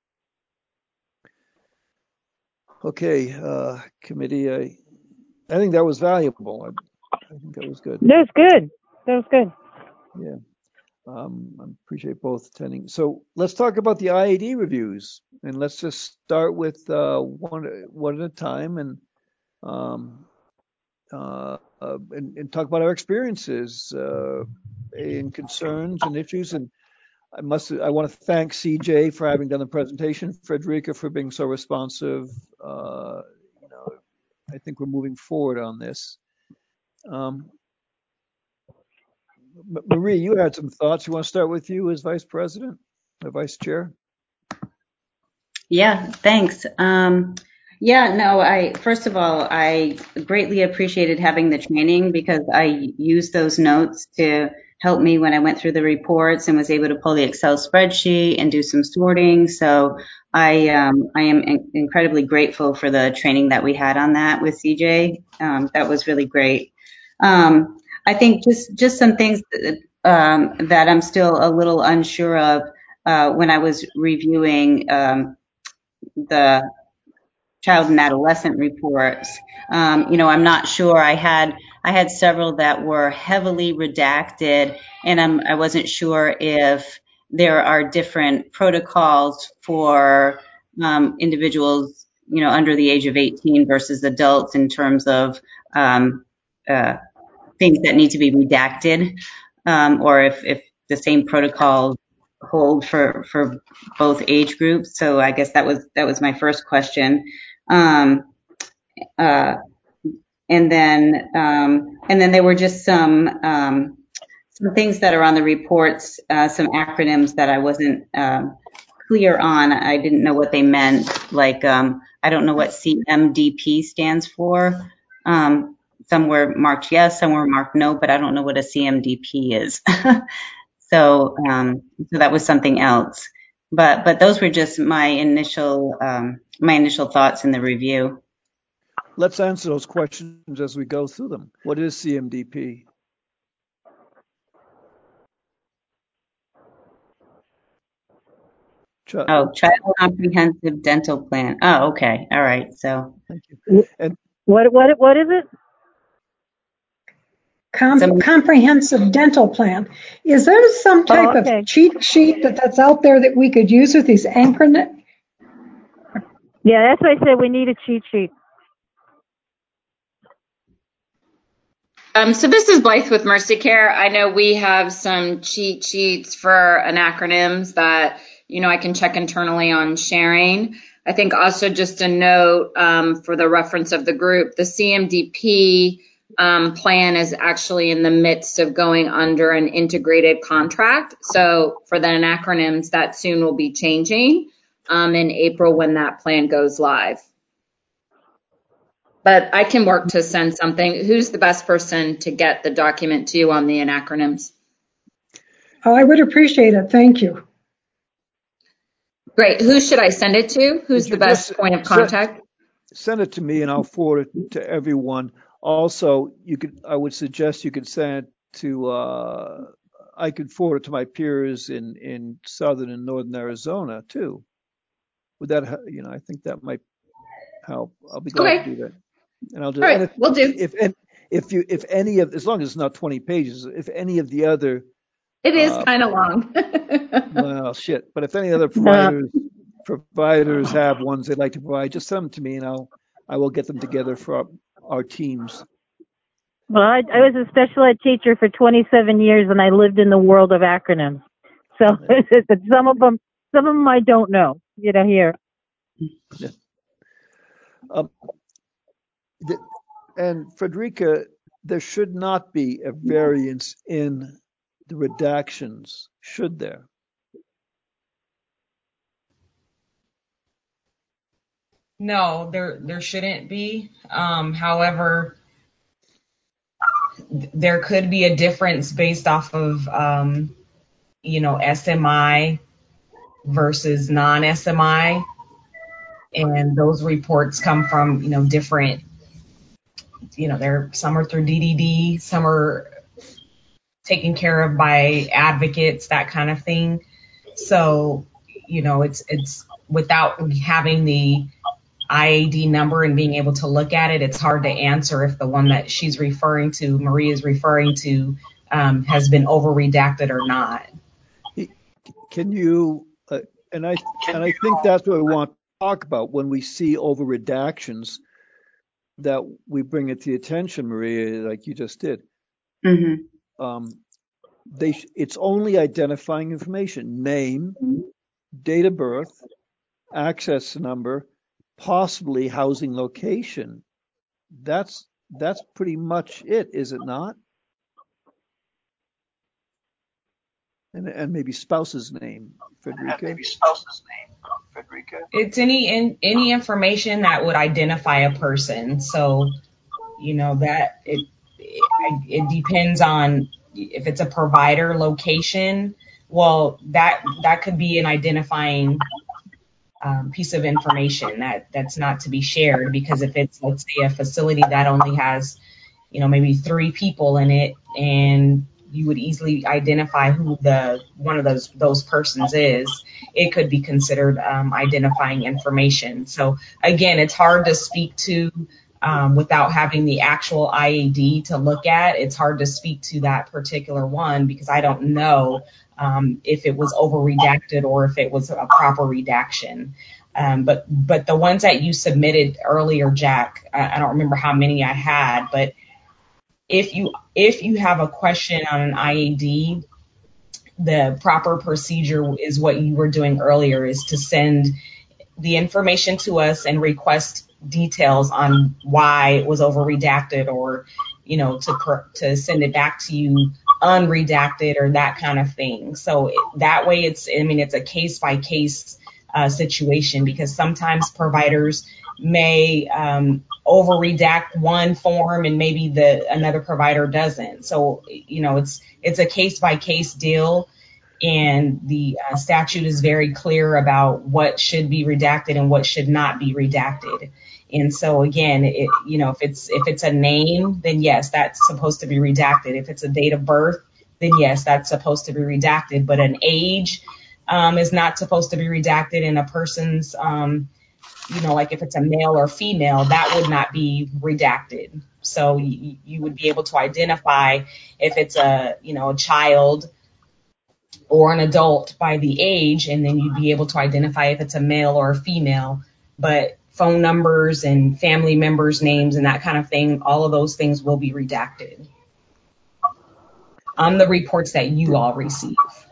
Okay, uh, committee. I, I think that was valuable. I, I think that was good. That was good. That was good. Yeah. Um, I appreciate both attending. So let's talk about the I A D reviews, and let's just start with uh, one one at a time, and um, uh, uh, and, and talk about our experiences uh, and concerns and issues. And I must I want to thank C J for having done the presentation, Frederica for being so responsive. Uh, you know, I think we're moving forward on this. Um, Marie, you had some thoughts. You want to start with you as vice president or vice chair? Yeah, thanks. Um, yeah, no, I, first of all, I greatly appreciated having the training because I used those notes to help me when I went through the reports and was able to pull the Excel spreadsheet and do some sorting. So I, um, I am in- incredibly grateful for the training that we had on that with C J. Um, that was really great. Um, I think just, just some things that, um, that I'm still a little unsure of, uh, when I was reviewing, um, the child and adolescent reports. Um, you know, I'm not sure. I had I had several that were heavily redacted, and I'm, I wasn't sure if there are different protocols for um, individuals you know, under the age of eighteen versus adults in terms of um, uh, things that need to be redacted, um, or if, if the same protocols hold for, for both age groups. So I guess that was that was my first question. Um, uh, and then um, and then there were just some um, some things that are on the reports, uh, some acronyms that I wasn't um, clear on. I didn't know what they meant. Like um, I don't know what C M D P stands for. Um, some were marked yes, some were marked no, but I don't know what a C M D P is. so um, so that was something else. But but those were just my initial um, my initial thoughts in the review. Let's answer those questions as we go through them. What is C M D P? Ch- oh, Child Comprehensive Dental Plan. Oh, okay. All right. So, thank you. And what what what is it? Com- some, comprehensive dental plan. Is there some type oh, okay. of cheat sheet that, that's out there that we could use with these acronyms? Yeah, that's why I said we need a cheat sheet. Um, so this is Blythe with Mercy Care. I know we have some cheat sheets for acronyms that, you know, I can check internally on sharing. I think also just a note um, for the reference of the group, the C M D P um, plan is actually in the midst of going under an integrated contract. So for the acronyms, that soon will be changing um, in April when that plan goes live. But I can work to send something. Who's the best person to get the document to you on the acronyms? Oh, I would appreciate it. Thank you. Great. Who should I send it to? Who's the best point of contact? Send, send it to me and I'll forward it to everyone. Also, you could, I would suggest you could send it to, uh, I could forward it to my peers in, in southern and northern Arizona too. Would that, you know, I think that might help. I'll be glad okay. to do that. And I'll just, All right, and if, we'll do. If, if, if you, if any of, as long as it's not twenty pages, if any of the other, it is uh, kind of long. well, shit. But if any other providers, providers have ones they'd like to provide, just send them to me and I'll, I will get them together for our, our teams. Well, I, I was a special ed teacher for twenty-seven years, and I lived in the world of acronyms. So some of them, some of them I don't know. You know, here. Yeah. Um, the, and Frederica, there should not be a variance in the redactions, should there? No, there there shouldn't be. Um, however, th- there could be a difference based off of, um, you know, S M I versus non-S M I. And those reports come from, you know, different, you know, they're, some are through D D D, some are taken care of by advocates, that kind of thing. So, you know, it's, it's without having the I A D number and being able to look at it, it's hard to answer if the one that she's referring to, Marie is referring to, um, has been over redacted or not. Can you, uh, and I, and I think that's what we want to talk about when we see over redactions, that we bring it to the attention, Maria, like you just did. Mm-hmm. Um, they, it's only identifying information, name, date of birth, access number, possibly housing location. That's, that's pretty much it, is it not? And, and maybe spouse's name, Frederica. And maybe spouse's name, Frederica. It's any in, any information that would identify a person. So, you know, that it, it it depends on if it's a provider location. Well, that that could be an identifying um, piece of information that that's not to be shared, because if it's, let's say, a facility that only has, you know, maybe three people in it, and you would easily identify who the one of those those persons is, it could be considered um, identifying information. So again, it's hard to speak to um, without having the actual I A D to look at. It's hard to speak to that particular one because I don't know um, if it was over redacted or if it was a proper redaction. Um, but but the ones that you submitted earlier, Jack, I, I don't remember how many I had, but if you if you have a question on an I A D, the proper procedure is what you were doing earlier, is to send the information to us and request details on why it was over redacted, or, you know, to to send it back to you unredacted or that kind of thing. So it, that way it's, I mean, it's a case by case uh, situation, because sometimes providers may um, over redact one form and maybe the another provider doesn't. So, you know, it's it's a case by case deal. And the uh, statute is very clear about what should be redacted and what should not be redacted. And so again, it, you know, if it's if it's a name, then yes, that's supposed to be redacted. If it's a date of birth, then yes, that's supposed to be redacted. But an age um, is not supposed to be redacted, and a person's, um, you know, like if it's a male or female, that would not be redacted. So you, you would be able to identify if it's a, you know, a child or an adult by the age, and then you'd be able to identify if it's a male or a female. But phone numbers and family members' names and that kind of thing, all of those things will be redacted on the reports that you all receive.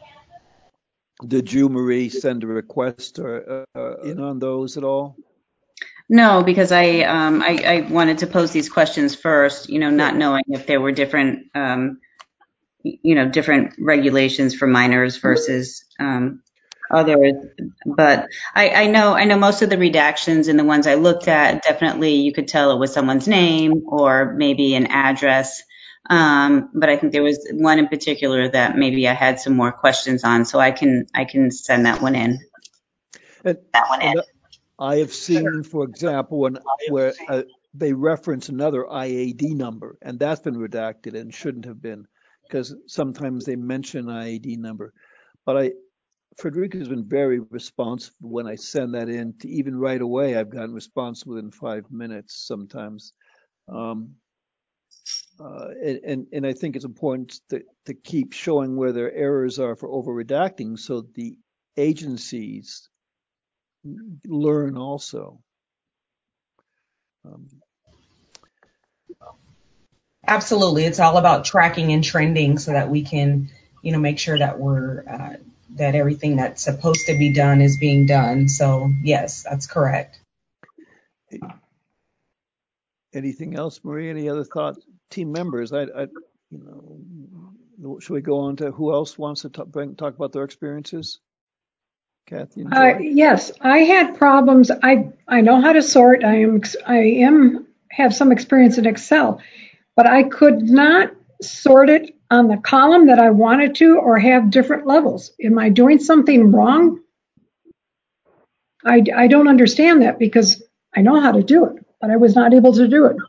Did you, Marie, send a request or uh, in on those at all? No, because I, um, I I wanted to pose these questions first, you know, not knowing if there were different um, you know, different regulations for minors versus um, others. But I, I know I know most of the redactions and the ones I looked at, definitely you could tell it was someone's name or maybe an address. Um, but I think there was one in particular that maybe I had some more questions on, so I can I can send that one in. And, that one in. I have seen, for example, when where uh, they reference another I A D number, and that's been redacted and shouldn't have been, because sometimes they mention I A D number. But I, Frederica has been very responsive when I send that in. To even right away, I've gotten response within five minutes sometimes. Um, uh, and, and and I think it's important to, to keep showing where their errors are for over redacting, so the agencies learn also. Um, Absolutely. It's all about tracking and trending so that we can, you know, make sure that we're, uh, that everything that's supposed to be done is being done. So yes, that's correct. Anything else, Marie? Any other thoughts? Team members, I, I, you know, should we go on to who else wants to talk, bring, talk about their experiences? Kathy and Joy? Uh, yes, I had problems. I I know how to sort. I am I am have some experience in Excel, but I could not sort it on the column that I wanted to, or have different levels. Am I doing something wrong? I, I don't understand that, because I know how to do it, but I was not able to do it.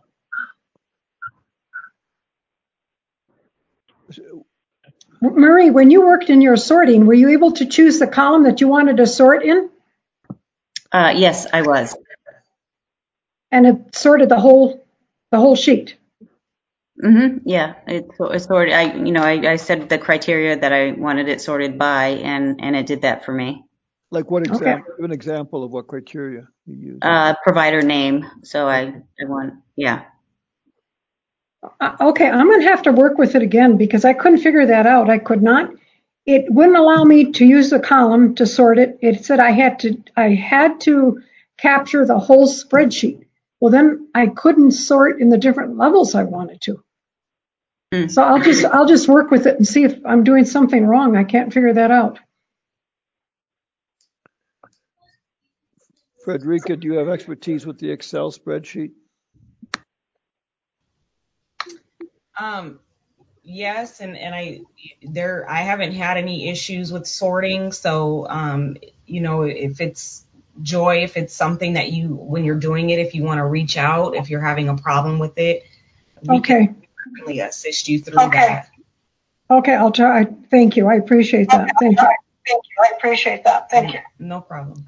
Marie, when you worked in your sorting, were you able to choose the column that you wanted to sort in? Uh, yes, I was. And it sorted the whole the whole sheet. Mm-hmm. Yeah, it, it sorted. I, you know, I, I said the criteria that I wanted it sorted by, and and it did that for me. Like what example? Okay. Give an example of what criteria you use. Uh, provider name. So I, I want, yeah. Uh, okay, I'm going to have to work with it again, because I couldn't figure that out. I could not. It wouldn't allow me to use the column to sort it. It said I had to I had to capture the whole spreadsheet. Well, then I couldn't sort in the different levels I wanted to. Mm. So I'll just I'll just work with it and see if I'm doing something wrong. I can't figure that out. Frederica, do you have expertise with the Excel spreadsheet? Um, yes, and, and I there I haven't had any issues with sorting. So um, you know, if it's Joy, if it's something that you, when you're doing it, if you want to reach out, if you're having a problem with it, we Okay. can certainly assist you through Okay. that. Okay, I'll try. Thank you. I appreciate that. Thank you. Thank you. I appreciate that. Thank you. No problem.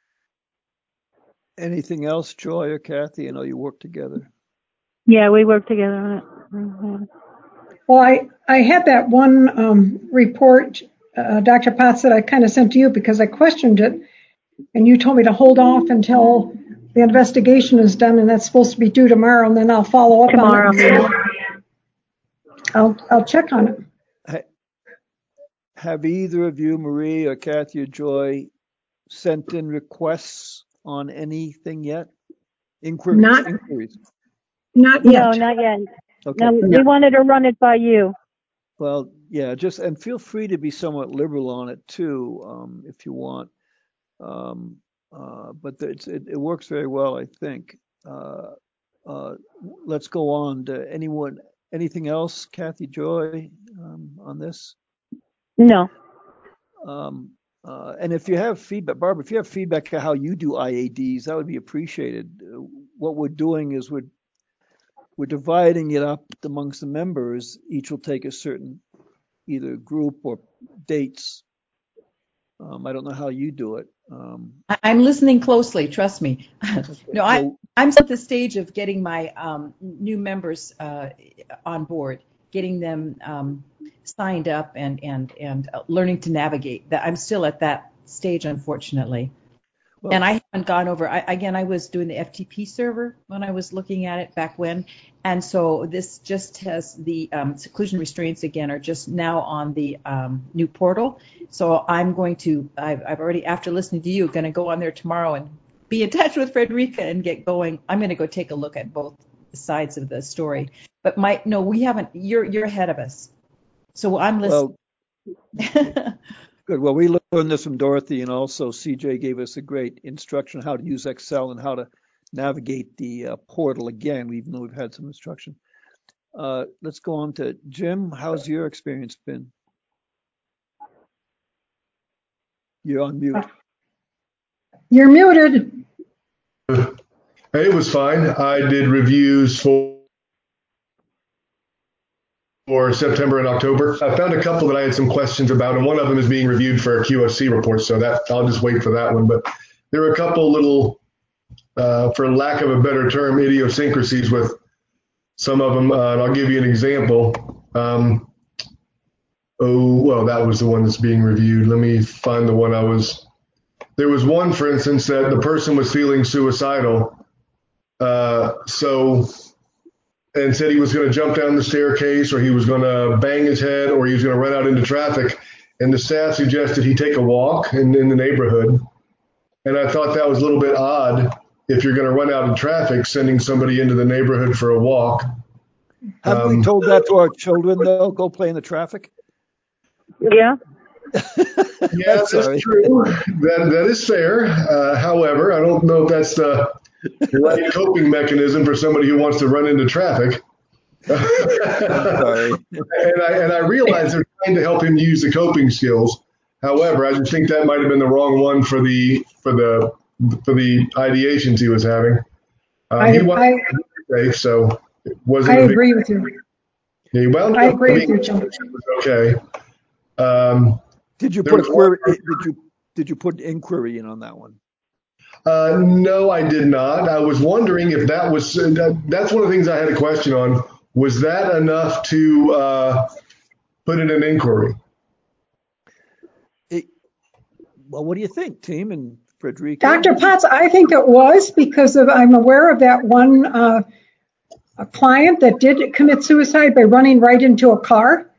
Anything else, Joy or Kathy? I know you work together. Yeah, we work together on it. Mm-hmm. Well, I, I had that one um, report, uh, Doctor Potts, that I kind of sent to you because I questioned it. and you told me to hold off until the investigation is done, and that's supposed to be due tomorrow, and then I'll follow up Tomorrow, on it. yeah. I'll, I'll check on it. Have either of you, Marie or Kathy or Joy, sent in requests on anything yet? Inquiries? Not- Inquiries. Not No, yet. not yet. Okay. No, we wanted to run it by you. Well, yeah, just, and feel free to be somewhat liberal on it too, um, if you want. Um, uh, but it's, it, it works very well, I think. Uh, uh, let's go on to anyone, anything else, Kathy, Joy, um, on this? No. Um, uh, and if you have feedback, Barbara, if you have feedback on how you do I A Ds, that would be appreciated. Uh, what we're doing is we're we're dividing it up amongst the members. Each will take a certain either group or dates. Um, I don't know how you do it. Um, I- I'm listening closely. Trust me. okay. No, I, Well, I'm at the stage of getting my um, new members uh, on board, getting them um, signed up and and and learning to navigate. That I'm still at that stage, unfortunately. well, And I haven't gone over. I, again, I was doing the F T P server when I was looking at it back when, and so this just has the um, seclusion restraints again are just now on the um, new portal. So I'm going to. I've, I've already, after listening to you, going to go on there tomorrow and be in touch with Frederica and get going. I'm going to go take a look at both sides of the story. But my no, we haven't. You're you're ahead of us. So I'm listening. well, good. Well, we learned this from Dorothy, and also C J gave us a great instruction on how to use Excel and how to navigate the uh, portal again, even though we've had some instruction. Uh, let's go on to Jim. How's your experience been? You're on mute. You're muted. It was fine. I did reviews for for September and October. I found a couple that I had some questions about, and one of them is being reviewed for a Q O C report, so that I'll just wait for that one. But there were a couple little, uh, for lack of a better term, idiosyncrasies with some of them, uh, and I'll give you an example. Um, oh, well, that was the one that's being reviewed. Let me find the one I was. There was one, for instance, that the person was feeling suicidal, uh, so and said he was going to jump down the staircase, or he was going to bang his head, or he was going to run out into traffic. And the staff suggested he take a walk in, in the neighborhood. And I thought that was a little bit odd if you're going to run out in traffic, sending somebody into the neighborhood for a walk. Have Um, we told that to our children, though? Go play in the traffic? Yeah. Yeah, that's Sorry. true. That, that is fair. Uh, however, I don't know if that's the right coping mechanism for somebody who wants to run into traffic. Sorry. and I and I realize they're trying to help him use the coping skills. However, I just think that might have been the wrong one for the for the for the ideations he was having. Uh, I, he wound I, up being safe, so it wasn't. I a big, agree with you. He wound I up agree with being you, Jim. okay. Um, Did you there put a was query? one- Did you did you put an inquiry in on that one? Uh, no, I did not. I was wondering if that was, uh, that's one of the things I had a question on. Was that enough to uh, put in an inquiry? It, well, what do you think, team and Frederica? Doctor Potts, I think it was because of, I'm aware of that one uh, a client that did commit suicide by running right into a car.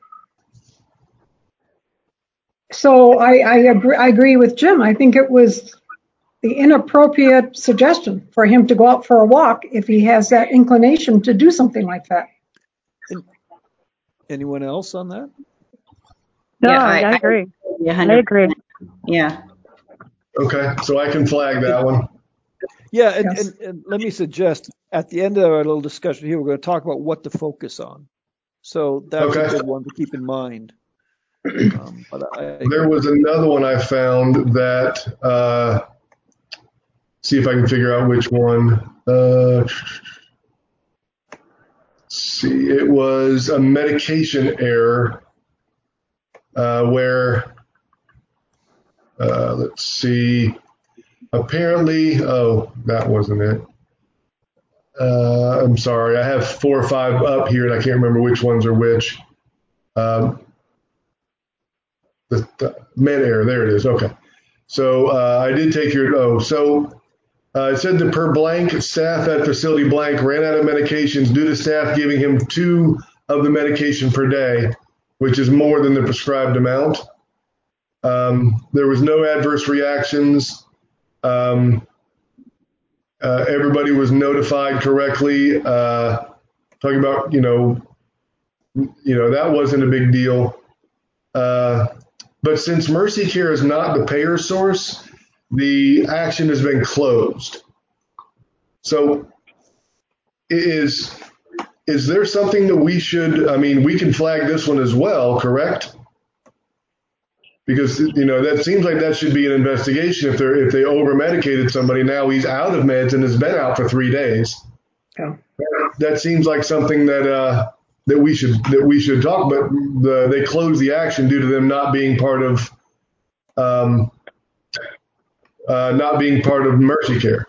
So I, I agree. I agree with Jim. I think it was the inappropriate suggestion for him to go out for a walk if he has that inclination to do something like that. And anyone else on that? No, Yeah, I, I, agree. I, I agree. Yeah. Okay, so I can flag that one. Yeah, and, Yes. and, and let me suggest at the end of our little discussion here, we're going to talk about what to focus on. So that's Okay. a good one to keep in mind. Um, but I, There was another one I found that, uh, see if I can figure out which one. Uh, see, it was a medication error uh, where, uh, let's see, apparently, oh, that wasn't it. Uh, I'm sorry, I have four or five up here and I can't remember which ones are which. Um, the, the med error, there it is, okay. So uh, I did take your, oh, so uh, it said that per blank, staff at facility blank ran out of medications due to staff giving him two of the medication per day, which is more than the prescribed amount. Um, there was no adverse reactions. Um, uh, everybody was notified correctly. Uh, talking about, you know, you know, that wasn't a big deal. Uh, but since Mercy Care is not the payer source, the action has been closed. So is, is there something that we should, I mean, we can flag this one as well, correct? Because, you know, that seems like that should be an investigation. If they're, if they over medicated somebody, now he's out of meds and has been out for three days. Yeah. That seems like something that, uh, that we should, that we should talk, but the, they closed the action due to them not being part of, um, uh, not being part of Mercy Care.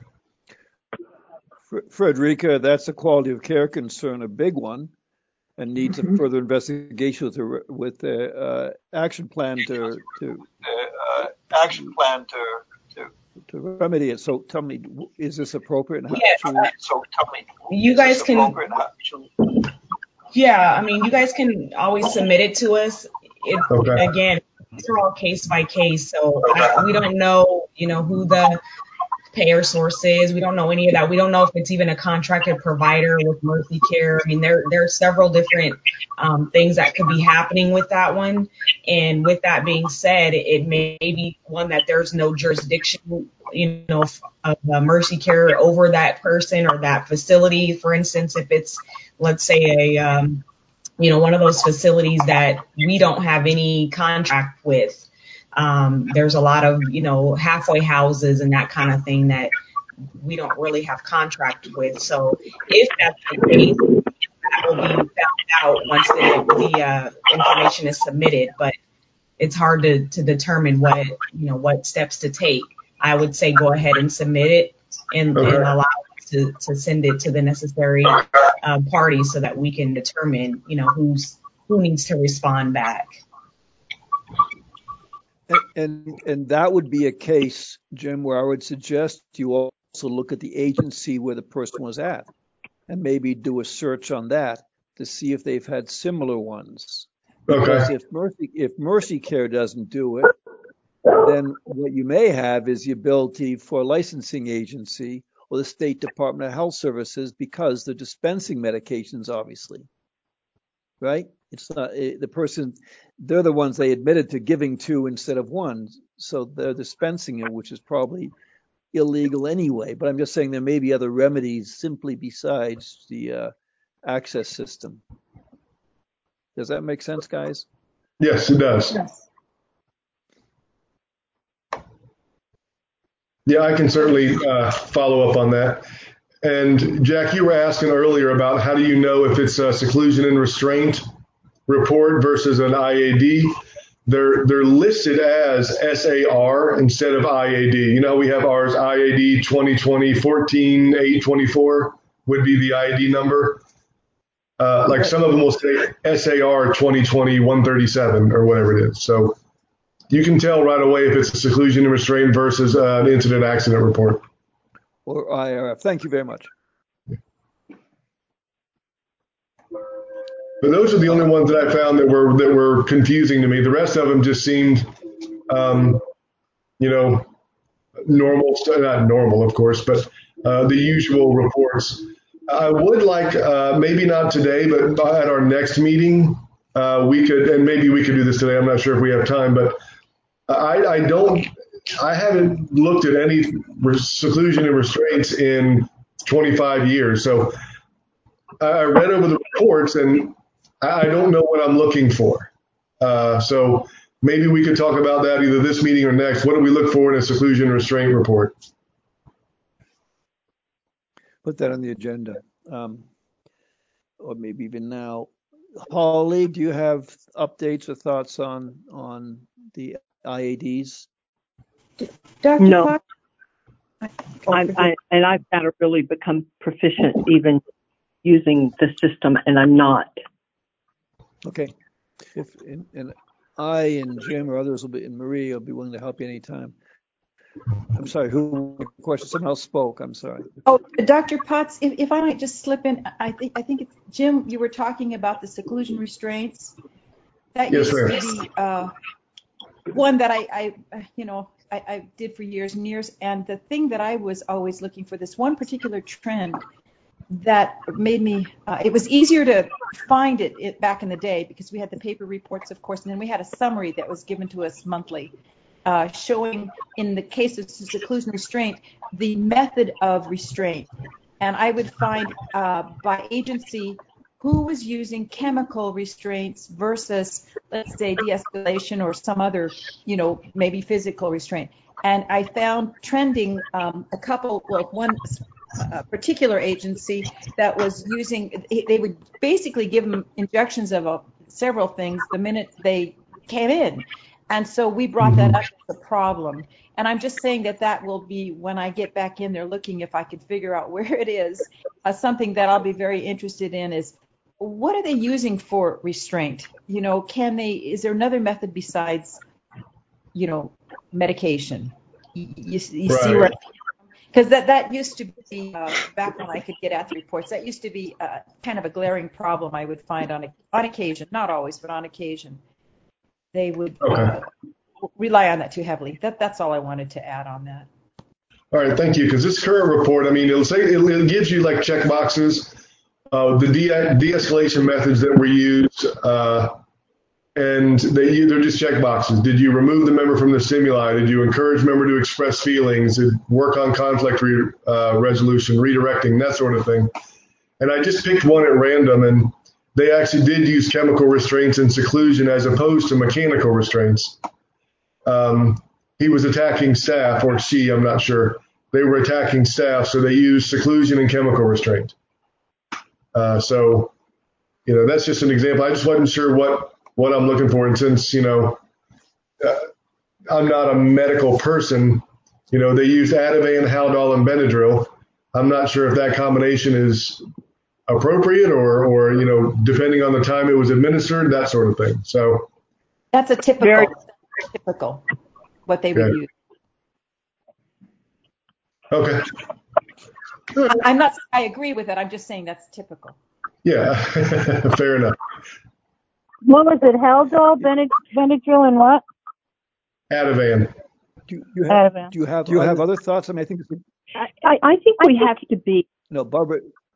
Frederica, that's a quality of care concern, a big one, and needs a further investigation with the with the uh, action plan to to uh, action plan to to to remedy it. So tell me, is this appropriate? And how Yeah. should we- so tell me, You is guys this can, appropriate? How should- yeah, I mean, you guys can always submit it to us. It, Okay. again, these are all case by case, so I, we don't know, you know, who the payer source is. We don't know any of that. We don't know if it's even a contracted provider with Mercy Care. I mean, there there are several different um, things that could be happening with that one. And with that being said, it may be one that there's no jurisdiction, you know, of uh, Mercy Care over that person or that facility. For instance, if it's, let's say, a um, you know, one of those facilities that we don't have any contract with. Um, there's a lot of, you know, halfway houses and that kind of thing that we don't really have contract with. So if that's the case, that will be found out once the, the uh, information is submitted. But it's hard to, to determine what, you know, what steps to take. I would say go ahead and submit it and, Okay. and allow us to, to send it to the necessary uh, parties so that we can determine, you know, who's who needs to respond back. And and that would be a case, Jim, where I would suggest you also look at the agency where the person was at and maybe do a search on that to see if they've had similar ones. Because Okay. if Mercy if Mercy Care doesn't do it, then what you may have is the ability for a licensing agency or the State Department of Health Services, because they're dispensing medications, obviously. Right? It's not it, the person, they're the ones they admitted to giving to instead of one. So they're dispensing it, which is probably illegal anyway. But I'm just saying there may be other remedies simply besides the uh, access system. Does that make sense, guys? Yes, it does. Yes. Yeah, I can certainly uh, follow up on that. And Jack, you were asking earlier about how do you know if it's a seclusion and restraint report versus an I A D? They're they're listed as S A R instead of I A D. You know, we have ours I A D twenty twenty fourteen eight twenty-four would be the I A D number. Uh, like some of them will say S A R twenty twenty one thirty-seven or whatever it is. So you can tell right away if it's a seclusion and restraint versus uh, an incident accident report. Or I R F. Thank you very much. But those are the only ones that I found that were that were confusing to me. The rest of them just seemed, um, you know, normal, not normal, of course, but uh, the usual reports. I would like, uh, maybe not today, but at our next meeting, uh, we could, and maybe we could do this today. I'm not sure if we have time, but I, I don't, I haven't looked at any seclusion and restraints in twenty-five years. So I read over the reports and I don't know what I'm looking for. Uh, so maybe we could talk about that either this meeting or next. What do we look for in a seclusion restraint report? Put that on the agenda. Um, or maybe even now. Holly, do you have updates or thoughts on on the I A Ds? Doctor No. Pot? I, I, and I've got to really become proficient even using the system, and I'm not. Okay. If and, and I and Jim or others will be, and Marie will be willing to help you anytime. I'm sorry, who question? Someone else spoke. I'm sorry. Oh, Doctor Potts, if, if I might just slip in, I think I think it's Jim. You were talking about the seclusion restraints. That Yes, used ma'am. to be uh, one that I, I you know, I, I did for years and years. And the thing that I was always looking for, this one particular trend that made me, uh, it was easier to find it, it back in the day because we had the paper reports, of course, and then we had a summary that was given to us monthly. Uh, showing, in the case of seclusion restraint, the method of restraint. And I would find uh, by agency who was using chemical restraints versus, let's say, de-escalation or some other, you know, maybe physical restraint. And I found trending um, a couple, well, one a particular agency that was using, they would basically give them injections of uh, several things the minute they came in. And so we brought that up as a problem. And I'm just saying that that will be, when I get back in there looking if I could figure out where it is, uh, something that I'll be very interested in is, what are they using for restraint? You know, can they, is there another method besides, you know, medication? You, you, you Right. see where, because that, that used to be, uh, back when I could get at the reports, that used to be uh, kind of a glaring problem I would find on, a, on occasion, not always, but on occasion. They would Okay. uh, rely on that too heavily. That That's all I wanted to add on that. All right, thank you. Because this current report, I mean, it'll say it, it gives you like check boxes, uh, the de- de-escalation methods that were used, uh, and they they're just check boxes. Did you remove the member from the stimuli? Did you encourage member to express feelings? Did work on conflict re- uh, resolution, redirecting, that sort of thing? And I just picked one at random, and they actually did use chemical restraints and seclusion as opposed to mechanical restraints. Um, he was attacking staff, or she, I'm not sure. They were attacking staff, so they used seclusion and chemical restraint. Uh, so, you know, that's just an example. I just wasn't sure what, what I'm looking for. And since, you know, uh, I'm not a medical person, you know, they use Ativan, Haldol, and Benadryl. I'm not sure if that combination is appropriate or, or, you know, depending on the time it was administered, that sort of thing. So that's a typical, Very typical, what they would okay. use. Okay. I'm not, I agree with it. I'm just saying that's typical. Yeah, fair enough. What was it? Haldol, Benad- Benadryl, and what? Ativan. Do you, you have, Ativan. do you have, do you have other thoughts? I mean, I think, it's, I, I think we have to be. no, Barbara,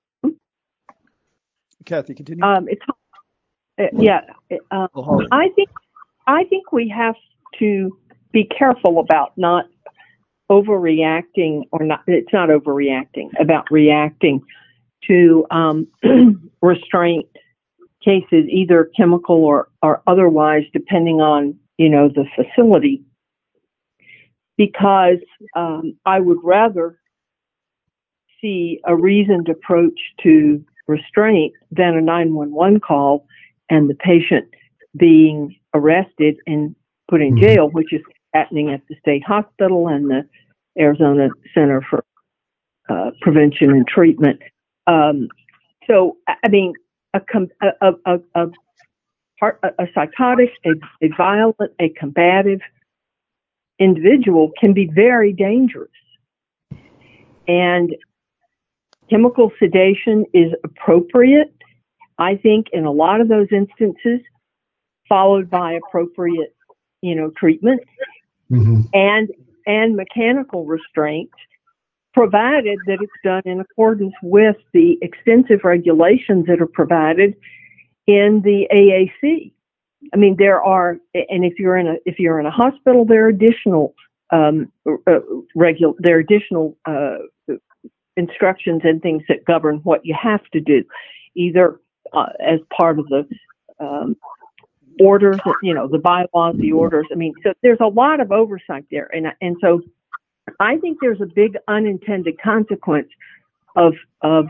Kathy, continue. Um, it's uh, yeah. Uh, Oh, I think I think we have to be careful about not overreacting, or not. It's not overreacting, about reacting to um, restraint cases, either chemical or or otherwise, depending on, you know, the facility. Because um, I would rather see a reasoned approach to restraint than a nine one one call and the patient being arrested and put in jail, which is happening at the state hospital and the Arizona Center for uh, Prevention and Treatment. Um, so, I mean, a, a, a, a, a psychotic, a, a violent, a combative individual can be very dangerous. And chemical sedation is appropriate, I think, in a lot of those instances, followed by appropriate, you know, treatment, mm-hmm. and and mechanical restraint, provided that it's done in accordance with the extensive regulations that are provided in the A A C. I mean, there are, and if you're in a if you're in a hospital, there are additional um, uh, regular there are additional uh, instructions and things that govern what you have to do, either uh, as part of the um, orders, you know, the bylaws, the orders. I mean, so there's a lot of oversight there, and and so I think there's a big unintended consequence of of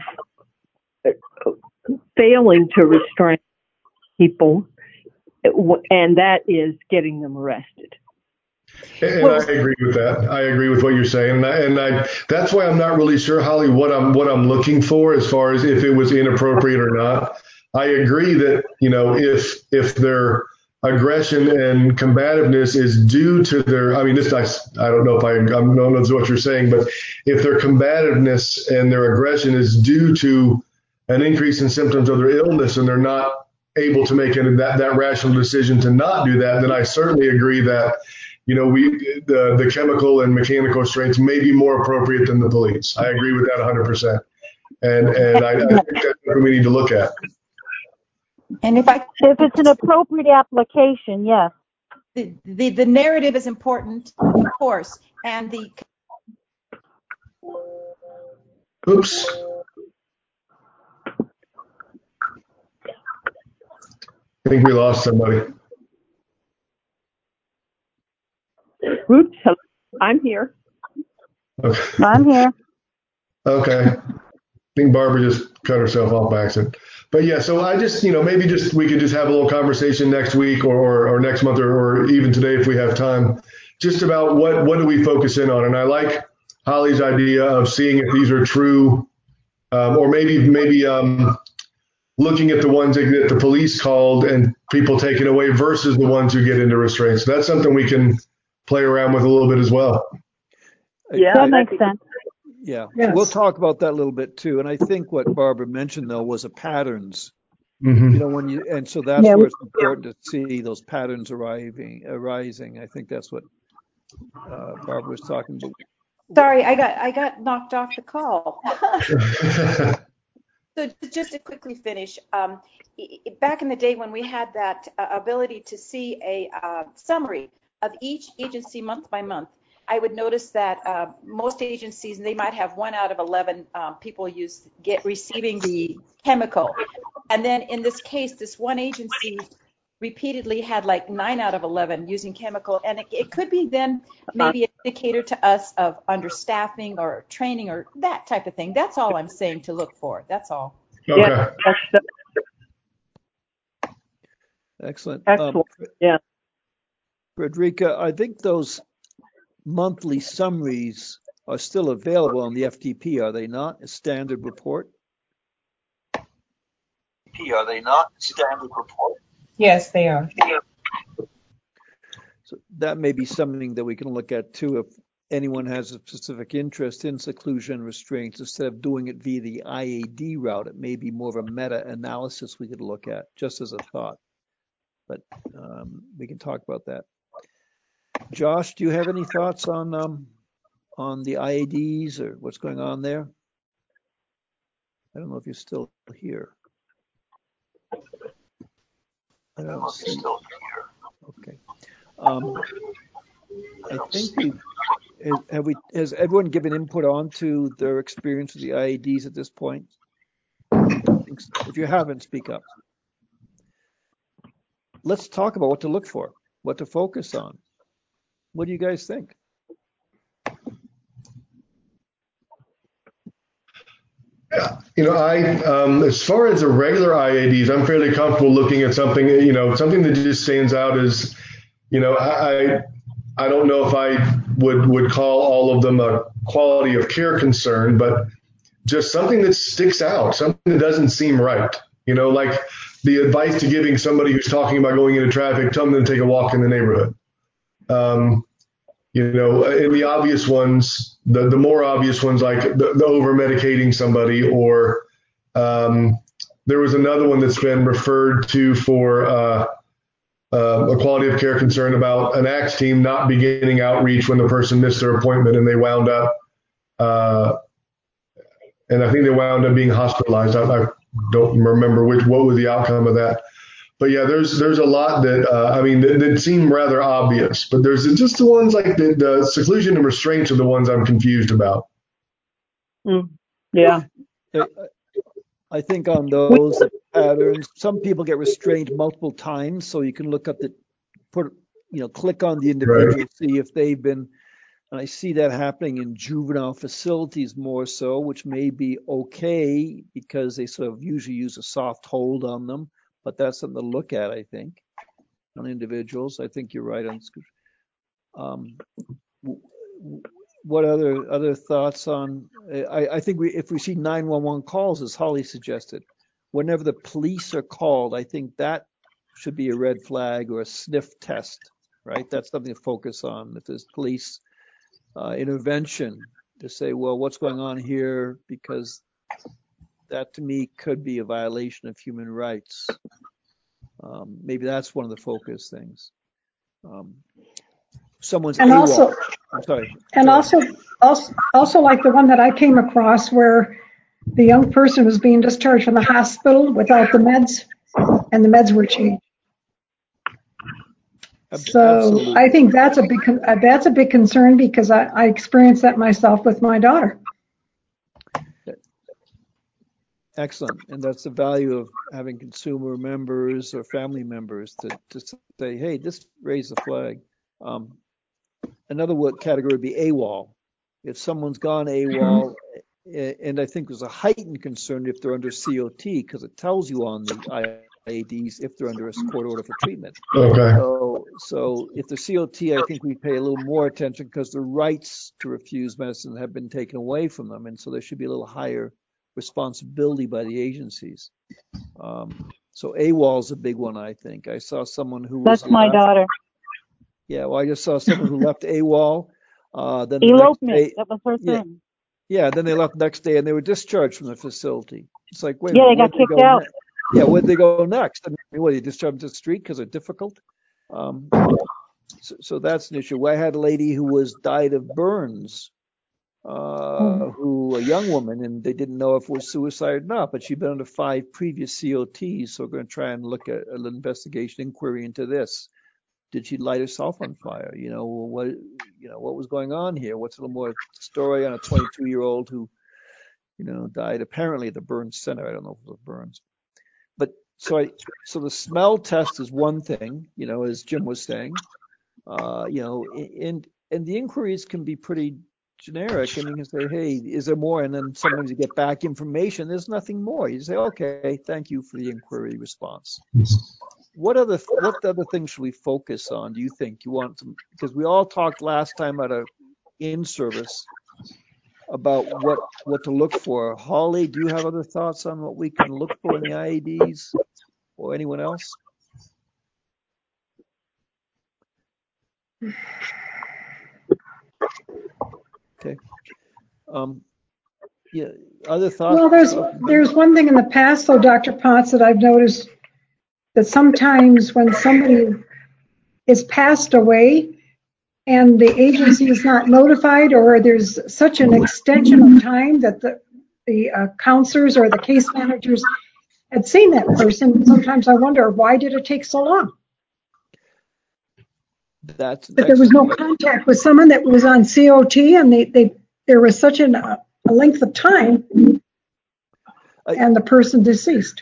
failing to restrain people, and that is getting them arrested. And well, I agree with that. I agree with what you're saying, and I, and I that's why I'm not really sure, Holly, what I'm what I'm looking for as far as if it was inappropriate or not. I agree that, you know, if if they're aggression and combativeness is due to their, I mean, this, I, I don't know if I, I don't know what you're saying, but if their combativeness and their aggression is due to an increase in symptoms of their illness and they're not able to make any, that, that rational decision to not do that, then I certainly agree that, you know, we, the, the chemical and mechanical restraints may be more appropriate than the police. I agree with that one hundred percent. And, and I, I think that's what we need to look at. And if I, if it's an appropriate application, yes. The, the, the narrative is important, of course, and the. Oops. I think we lost somebody. Oops, I'm here. Okay. I'm here. Okay. I think Barbara just cut herself off by accident. But yeah, so I just, you know, maybe just we could just have a little conversation next week or, or, or next month or, or even today if we have time, just about what, what do we focus in on. And I like Holly's idea of seeing if these are true, um, or maybe maybe um, looking at the ones that get the police called and people taken away versus the ones who get into restraints. So that's something we can play around with a little bit as well. Yeah, that makes sense. Yeah, Yes. we'll talk about that a little bit too. And I think what Barbara mentioned though was a patterns. Mm-hmm. You know, when you, and so that's Yeah, where it's important to see those patterns arriving, arising. I think that's what uh, Barbara was talking about. Sorry, I got I got knocked off the call. So just to quickly finish, um, back in the day when we had that uh, ability to see a uh, summary of each agency month by month, I would notice that uh, most agencies, they might have one out of eleven um, people use get receiving the chemical, and then in this case, this one agency repeatedly had like nine out of eleven using chemical, and it, it could be then maybe an indicator to us of understaffing or training or that type of thing. That's all I'm saying to look for. That's all. Okay. Yeah, that's, Excellent. excellent. Um, Yeah. Frederica, I think those monthly summaries are still available on the F T P, are they not? A standard report? Are they not standard report? Yes, they are. So that may be something that we can look at too if anyone has a specific interest in seclusion restraints. Instead of doing it via the I A D route, it may be more of a meta-analysis we could look at, just as a thought. But um, we can talk about that. Josh, do you have any thoughts on um, on the I A Ds or what's going on there? I don't know if you're still here. I don't see. Still here. Okay. Um, I think we have we has everyone given input on to their experience with the I A Ds at this point? If you haven't, speak up. Let's talk about what to look for, what to focus on. What do you guys think? Yeah, you know, I um, as far as the regular I A Ds, I'm fairly comfortable looking at something, you know, something that just stands out as, you know, I I don't know if I would would call all of them a quality of care concern, but just something that sticks out, something that doesn't seem right. You know, like the advice to giving somebody who's talking about going into traffic, tell them to take a walk in the neighborhood. Um, you know, and the obvious ones, the, the more obvious ones, like the, the over medicating somebody, or um, there was another one that's been referred to for uh, uh, a quality of care concern about an A C T team not beginning outreach when the person missed their appointment and they wound up, uh, and I think they wound up being hospitalized. I, I don't remember which, what was the outcome of that. But yeah, there's there's a lot that, uh, I mean, that, that seem rather obvious, but there's just the ones like the, the seclusion and restraints are the ones I'm confused about. Mm, yeah. I, I think on those patterns, some people get restrained multiple times, so you can look up the, put, you know, click on the individual, right. See if they've been, and I see that happening in juvenile facilities more so, which may be okay because they sort of usually use a soft hold on them. But that's something to look at, I think, on individuals. I think you're right on. Um, what other other thoughts on? I, I think we, if we see nine one one calls, as Holly suggested, whenever the police are called, I think that should be a red flag or a sniff test, right? That's something to focus on. If there's police uh, intervention, to say, well, what's going on here? Because that to me could be a violation of human rights. Um, maybe that's one of the focus things. Um, someone's and AWOL. also, I'm sorry. and also, also, also like the one that I came across where the young person was being discharged from the hospital without the meds, and the meds were changed. So Absolutely. I think that's a big con- uh, that's a big concern because I, I experienced that myself with my daughter. Excellent. And that's the value of having consumer members or family members to, to say, hey, this raised the flag. Um, another word category would be AWOL. If someone's gone AWOL, and I think there's a heightened concern if they're under C O T because it tells you on the I A Ds if they're under a court order for treatment. Okay. So, so if they're C O T, I think we pay a little more attention because the rights to refuse medicine have been taken away from them. And so there should be a little higher responsibility by the agencies. Um, so AWOL is a big one, I think. I saw someone who was That's my left. daughter. Yeah, well, I just saw someone who left AWOL. Uh, then the Elopement. next day, That was her yeah, thing. yeah. Then they left next day and they were discharged from the facility. It's like, wait a Yeah, minute, they got where'd they kicked go out. next? Yeah, where'd they go next? I mean, what, you discharged to the street because they're difficult? Um, so, so that's an issue. I had a lady who was died of burns. Uh, who a young woman, and they didn't know if it was suicide or not, but she'd been under five previous C O Ts, so we're going to try and look at an investigation inquiry into this. Did she light herself on fire? You know, what you know, what was going on here? What's a little more story on a twenty-two year old who, you know, died apparently at the burns center. I don't know if it was burns, but so I so the smell test is one thing, you know, as Jim was saying, uh, you know, and and the inquiries can be pretty generic, and you can say, hey, is there more? And then sometimes you get back information. There's nothing more. You say, okay, thank you for the inquiry response. What other what other things should we focus on? Do you think you want to? Because we all talked last time at a in service about what what to look for. Holly, do you have other thoughts on what we can look for in the I A Ds, or anyone else? Okay. Um, yeah. Other thoughts? Well, there's there's one thing in the past, though, Doctor Potts, that I've noticed that sometimes when somebody is passed away and the agency is not notified, or there's such an extension of time that the the uh, counselors or the case managers had seen that person, sometimes I wonder, why did it take so long? That's That there was no contact with someone that was on C O T, and they, they there was such an, uh, a length of time, and the person deceased.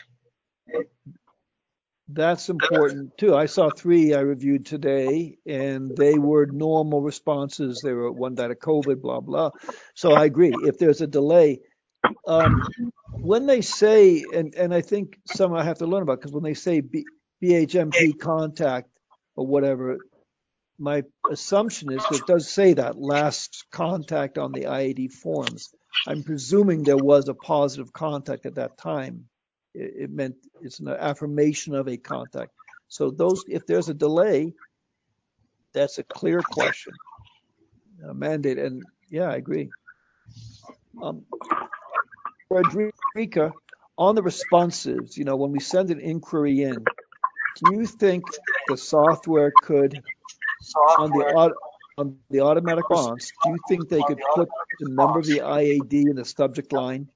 That's important too. I saw three I reviewed today, and they were normal responses. They were one died of COVID, blah blah. So I agree. If there's a delay, um, when they say, and and I think some I have to learn about, because when they say B, BHMP contact or whatever, my assumption is that it does say that last contact on the I A D forms. I'm presuming there was a positive contact at that time. It, it meant it's an affirmation of a contact. So those, if there's a delay, that's a clear question, a mandate. And yeah, I agree. Um, Frederica, on the responses, you know, when we send an inquiry in, do you think the software could, on the on the automatic response, do you think they could put the number of the I A D in the subject line?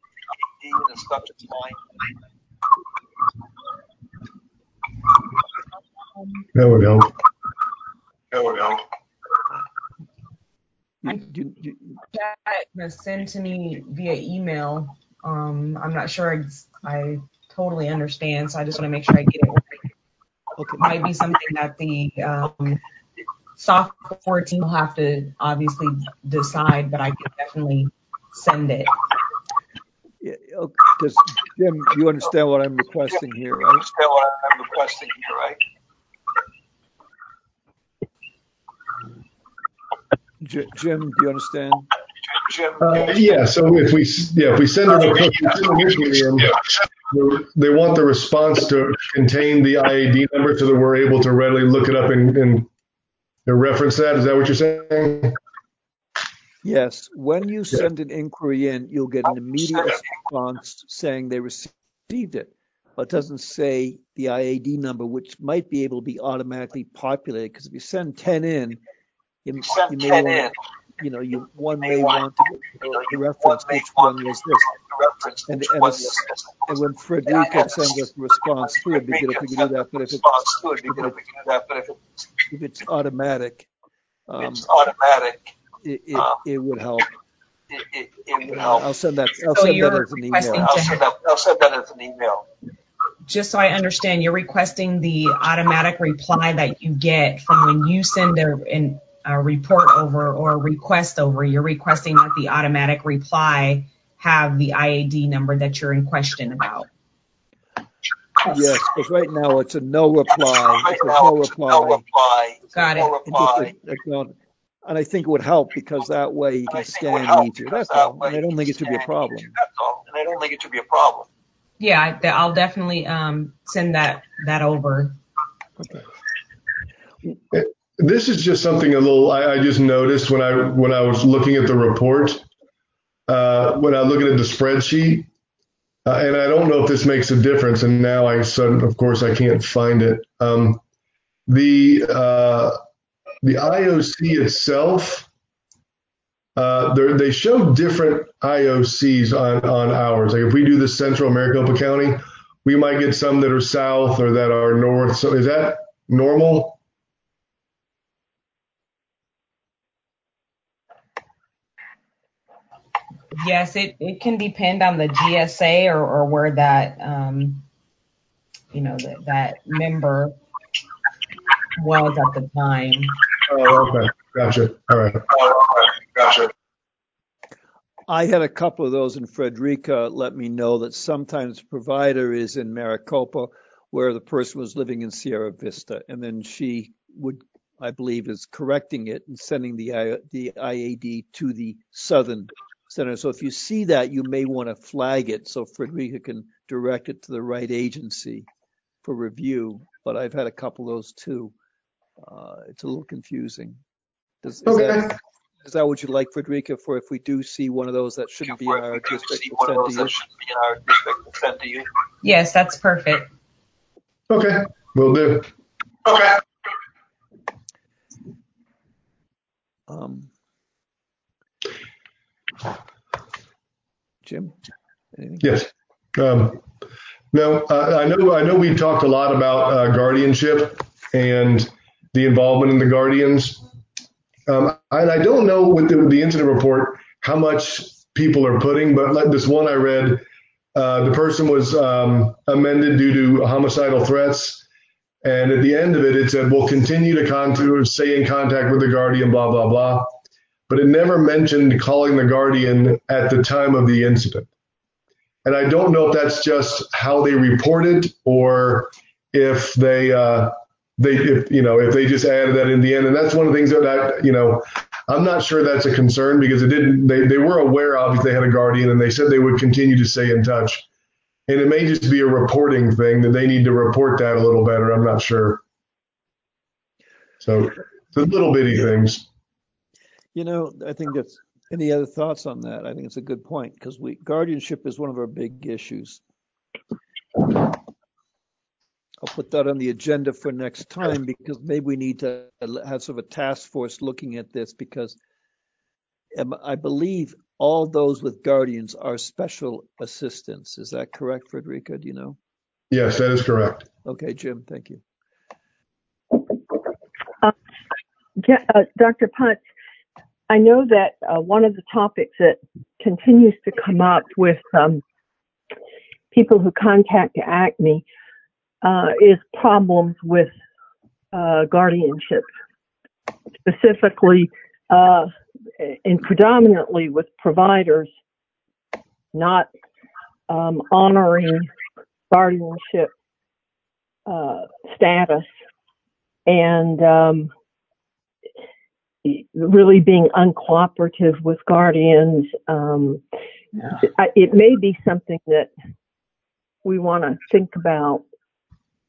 That would help. That would help. I do, do, that was sent to me via email. Um, I'm not sure I, I totally understand, so I just want to make sure I get it right. Okay. It might be something that the um, software team will have to obviously decide, but I can definitely send it. Yeah, because Jim, you understand what I'm requesting here, right? Understand what I'm requesting here, right? Jim, do you understand? Jim, uh, yeah. So if we yeah if we send a request, they want the response to contain the I A D number so that we're able to readily look it up and, and reference that? Is that what you're saying? Yes. When you send an inquiry in, you'll get an immediate response saying they received it, but it doesn't say the I A D number, which might be able to be automatically populated. Because if you send ten in, you, you may want to, you know, you one may want to, to reference which one was this. And, and, it's, and when Frederica sends us a response through, it'd be good if we could do that. But if, it, if, it, if it's automatic, um, it's automatic. It, it, it would help. It, it, it would help. I'll send that. I'll So send you're that as an email. requesting I'll to send that. I'll send that as an email. Just so I understand, you're requesting the automatic reply that you get from when you send a, an, a report over or a request over. You're requesting that the automatic reply have the I A D number that you're in question about. Yes, because right now it's a no reply. Right it's a no reply. No reply. Got it. No reply. And, and I think it would help because that way you can scan easier. That's all. And I don't think it should be a problem. That's all. And I don't think it should be a problem. Yeah, I'll definitely um, send that that over. Okay. This is just something a little I, I just noticed when I when I was looking at the report. Uh, when I was looking at the spreadsheet, uh, and I don't know if this makes a difference. And now I suddenly, of course, I can't find it. Um, the uh, the I O C itself, uh, they show different I O Cs on, on ours. Like if we do the Central Maricopa County, we might get some that are south or that are north. So is that normal? Yes, it, it can depend on the G S A or, or where that, um, you know, that, that member was at the time. Oh, okay. Gotcha. All right. Gotcha. I had a couple of those, and Frederica let me know that sometimes the provider is in Maricopa where the person was living in Sierra Vista, and then she would, I believe, is correcting it and sending the, the I A D to the Southern Center. So if you see that, you may want to flag it so Frederica can direct it to the right agency for review. But I've had a couple of those too. Uh, it's a little confusing. Does, is, okay. that, is that what you'd like, Frederica, for if we do see one of those that shouldn't be in our district, we'll send to you? Yes, that's perfect. Okay, will do. Okay. Um, Jim? Anything? Yes. Um, no, uh, I know. I know we talked a lot about uh, guardianship and the involvement in the guardians. Um, and I don't know with the, with the incident report how much people are putting, but like this one I read, uh, the person was um, amended due to homicidal threats, and at the end of it, it said, "We'll continue to con- stay in contact with the guardian." Blah blah blah. But it never mentioned calling the guardian at the time of the incident. And I don't know if that's just how they report it or if they, uh, they, if, you know, if they just added that in the end. And that's one of the things that I, you know, I'm not sure that's a concern because it didn't, they, they were aware, obviously, they had a guardian and they said they would continue to stay in touch. And it may just be a reporting thing that they need to report that a little better. I'm not sure. So the little bitty things. You know, I think that's, any other thoughts on that? I think it's a good point because we guardianship is one of our big issues. I'll put that on the agenda for next time because maybe we need to have sort of a task force looking at this because I believe all those with guardians are special assistants. Is that correct, Frederica? Do you know? Yes, that is correct. Okay, Jim, thank you. Uh, uh, Doctor Putz, I know that uh, one of the topics that continues to come up with um, people who contact ACME uh, is problems with uh, guardianship, specifically uh, and predominantly with providers not um, honoring guardianship uh, status and um, really being uncooperative with guardians. Um, Yeah. it may be something that we want to think about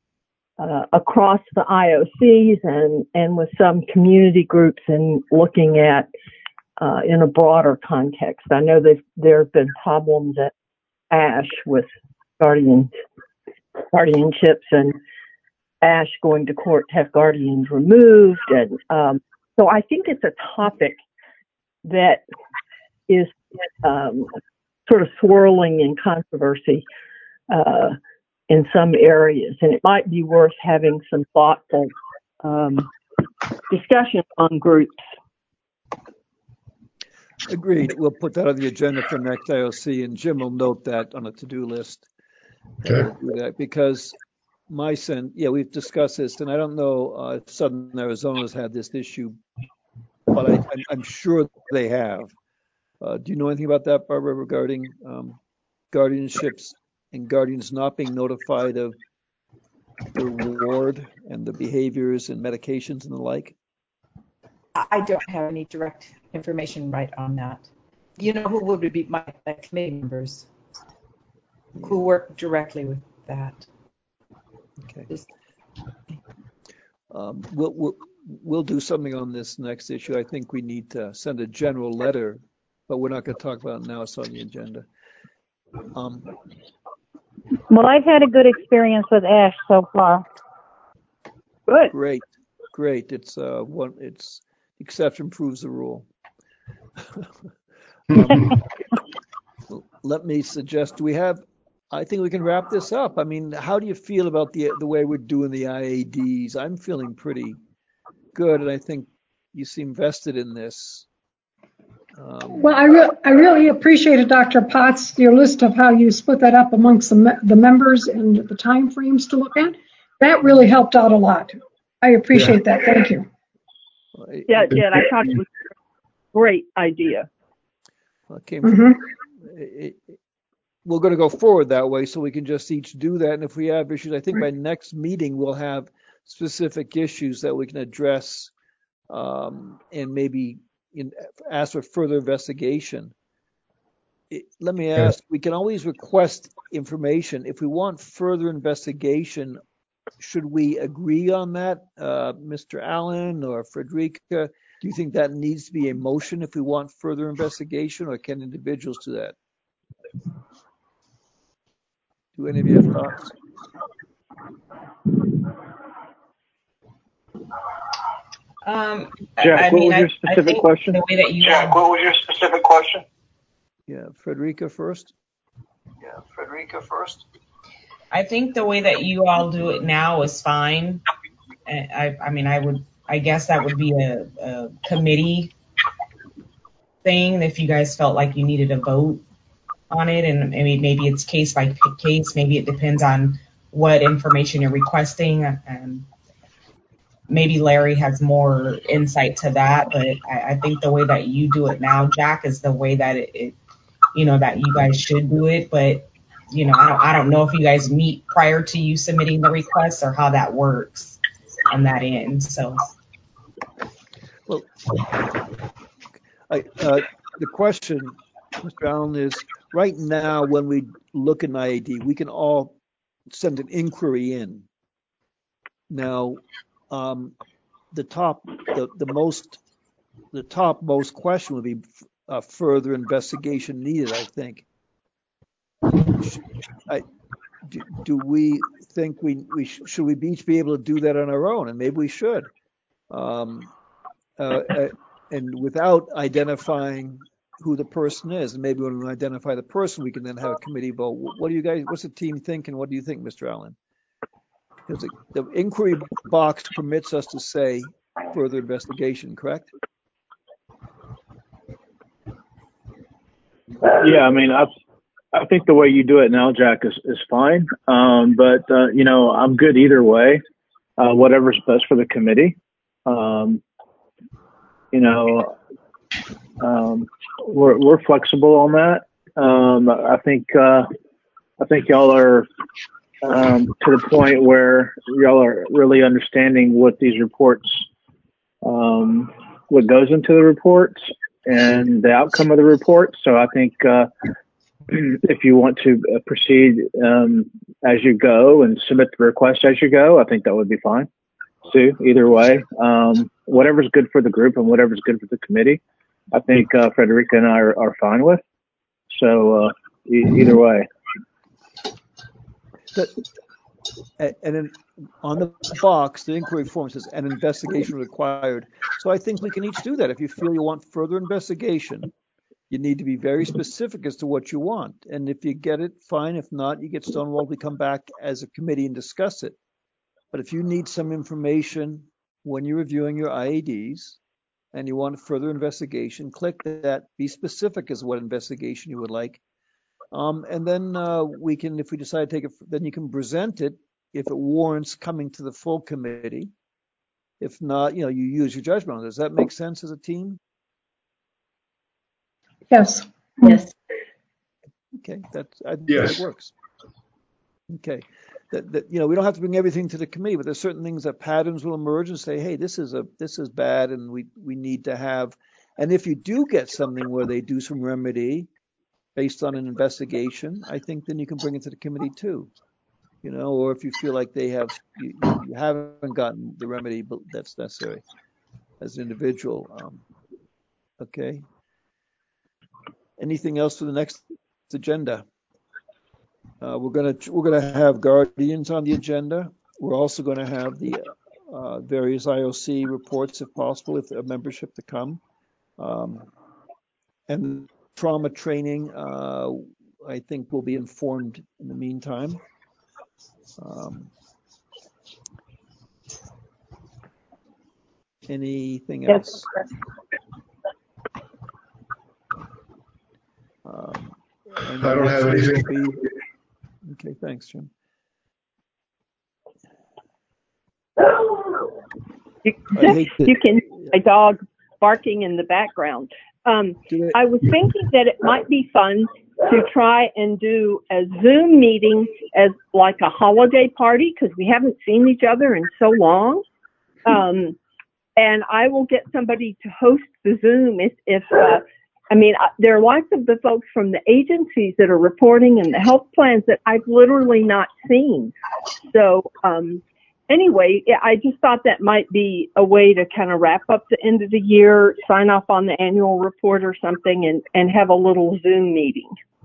uh, across the I O Cs and, and with some community groups and looking at uh, in a broader context. I know that there have been problems at ASH with guardians, guardianships and ASH going to court to have guardians removed. And um, so I think it's a topic that is um, sort of swirling in controversy uh, in some areas. And it might be worth having some thoughtful um, discussion on groups. Agreed. We'll put that on the agenda for next I O C, and Jim will note that on a to-do list. Okay. We'll do that because my sense, yeah, we've discussed this, and I don't know uh, if Southern Arizona's had this issue, but I, I'm, I'm sure they have. Uh, do you know anything about that, Barbara, regarding um, guardianships and guardians not being notified of the reward and the behaviors and medications and the like? I don't have any direct information right on that. You know who would be my, my committee members who work directly with that. Okay. Um, we'll, we'll, we'll do something on this next issue. I think we need to send a general letter, but we're not going to talk about it now. It's on the agenda. Um, Well, I've had a good experience with ASH so far. Good. Great, great. It's uh, one. It's exception proves the rule. um, let me suggest. Do we have? I think we can wrap this up. I mean, how do you feel about the the way we're doing the I A Ds? I'm feeling pretty good, and I think you seem vested in this. Um, Well, I, re- I really appreciated, Doctor Potts, your list of how you split that up amongst the, me- the members and the time frames to look at. That really helped out a lot. I appreciate yeah. that. Thank you. Yeah, it did. I thought it was a great idea. Well, it came from, mm-hmm. it, it, we're going to go forward that way so we can just each do that. And if we have issues, I think by next meeting we'll have specific issues that we can address um, and maybe in, ask for further investigation. It, let me ask, we can always request information. If we want further investigation, should we agree on that, uh, Mister Allen or Frederica? Do you think that needs to be a motion if we want further investigation, or can individuals do that? Do any of you have thoughts? Um, Jack, I what mean, was I, your specific question? The way that you Jack, what was your specific question? Yeah, Frederica first. Yeah, Frederica first. I think the way that you all do it now is fine. I, I mean, I would, I guess that would be a, a committee thing if you guys felt like you needed a vote on it, and maybe maybe it's case by case. Maybe it depends on what information you're requesting, and maybe Larry has more insight to that. But I, I think the way that you do it now, Jack, is the way that it, it you know, that you guys should do it. But you know, I don't, I don't know if you guys meet prior to you submitting the request or how that works on that end. So, well, I, uh, the question, Mister Allen, is right now when we look at an I A D, we can all send an inquiry in. Now, um, the top, the, the most, the top most question would be uh, further investigation needed, I think. I, do, do we think we, we sh- should we each be able to do that on our own? And maybe we should. Um, uh, uh, and without identifying who the person is, and maybe when we identify the person, we can then have a committee vote. What do you guys, what's the team think, and what do you think, Mister Allen? Because the, the inquiry box permits us to say further investigation, correct? Yeah, I mean, I I think the way you do it now, Jack, is, is fine. Um, but, uh, you know, I'm good either way, uh, whatever's best for the committee. Um, you know, um, we're, we're flexible on that. Um, I think, uh, I think y'all are um, to the point where y'all are really understanding what these reports, um, what goes into the reports and the outcome of the report. So I think, uh, if you want to uh, proceed um, as you go and submit the request as you go, I think that would be fine. Sue, either way, um, whatever's good for the group and whatever's good for the committee, I think uh, Frederica and I are, are fine with. So uh, e- either way. The, and then on the box, the inquiry form says an investigation required. So I think we can each do that. If you feel you want further investigation, you need to be very specific as to what you want. And if you get it, fine. If not, you get stonewalled. We come back as a committee and discuss it. But if you need some information when you're reviewing your I A Ds and you want further investigation, click that. Be specific as what investigation you would like. Um, and then uh, we can, if we decide to take it, then you can present it if it warrants coming to the full committee. If not, you know, you use your judgment on it. Does that make sense as a team? Yes. Yes. Okay, that's I think Yes. it works. Okay, that, that you know we don't have to bring everything to the committee, but there's certain things that patterns will emerge and say, hey, this is a this is bad, and we we need to have. And if you do get something where they do some remedy based on an investigation, I think then you can bring it to the committee too. You know, or if you feel like they have you, you haven't gotten the remedy that's necessary as an individual. Um, okay. Anything else for the next agenda? Uh, we're gonna we're gonna have guardians on the agenda. We're also going to have the uh, various I O C reports, if possible, if a membership to come, um, and trauma training. Uh, I think will be informed in the meantime. Um, anything else? Um, I, I don't have anything. Be, okay, thanks, Jim. You, you can a dog barking in the background. Um, I was thinking that it might be fun to try and do a Zoom meeting as like a holiday party because we haven't seen each other in so long. Um, and I will get somebody to host the Zoom if, if uh, I mean, there are lots of the folks from the agencies that are reporting and the health plans that I've literally not seen. So, um, anyway, I just thought that might be a way to kind of wrap up the end of the year, sign off on the annual report or something, and, and have a little Zoom meeting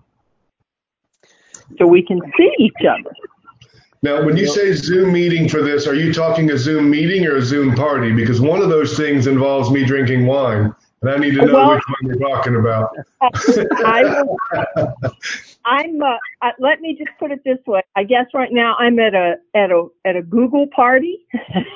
so we can see each other. Now, when you say Zoom meeting for this, are you talking a Zoom meeting or a Zoom party? Because one of those things involves me drinking wine, and I need to know well, which one you're talking about. I will, I'm. Uh, uh, let me just put it this way. I guess right now I'm at a at a at a Google party.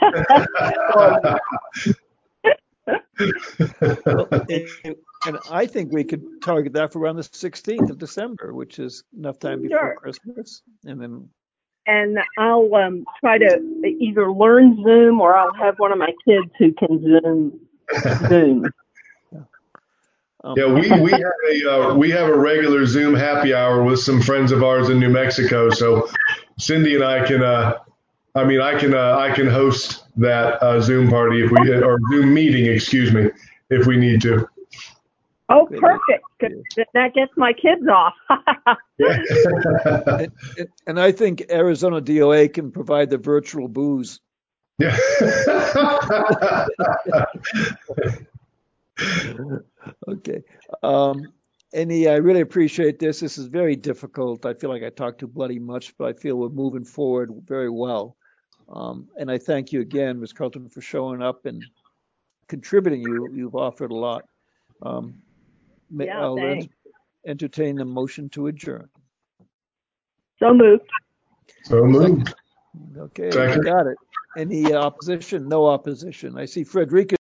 and, and I think we could target that for around the sixteenth of December, which is enough time before sure. Christmas, and then. And I'll um, try to either learn Zoom or I'll have one of my kids who can Zoom. Zoom. Um, yeah, we we have a uh, we have a regular Zoom happy hour with some friends of ours in New Mexico. So Cindy and I can, uh, I mean, I can uh, I can host that uh, Zoom party if we or Zoom meeting, excuse me, if we need to. Oh, perfect. That gets my kids off. and, and, and I think Arizona D O A can provide the virtual booze. Yeah. Okay. Um, any, I really appreciate this. This is very difficult. I feel like I talked too bloody much, but I feel we're moving forward very well. Um, and I thank you again, Miz Carlton, for showing up and contributing. You, you've offered a lot. Um, yeah, I'll thanks. entertain the motion to adjourn. So moved. So moved. Okay, Second. got it. Any opposition? No opposition. I see Frederica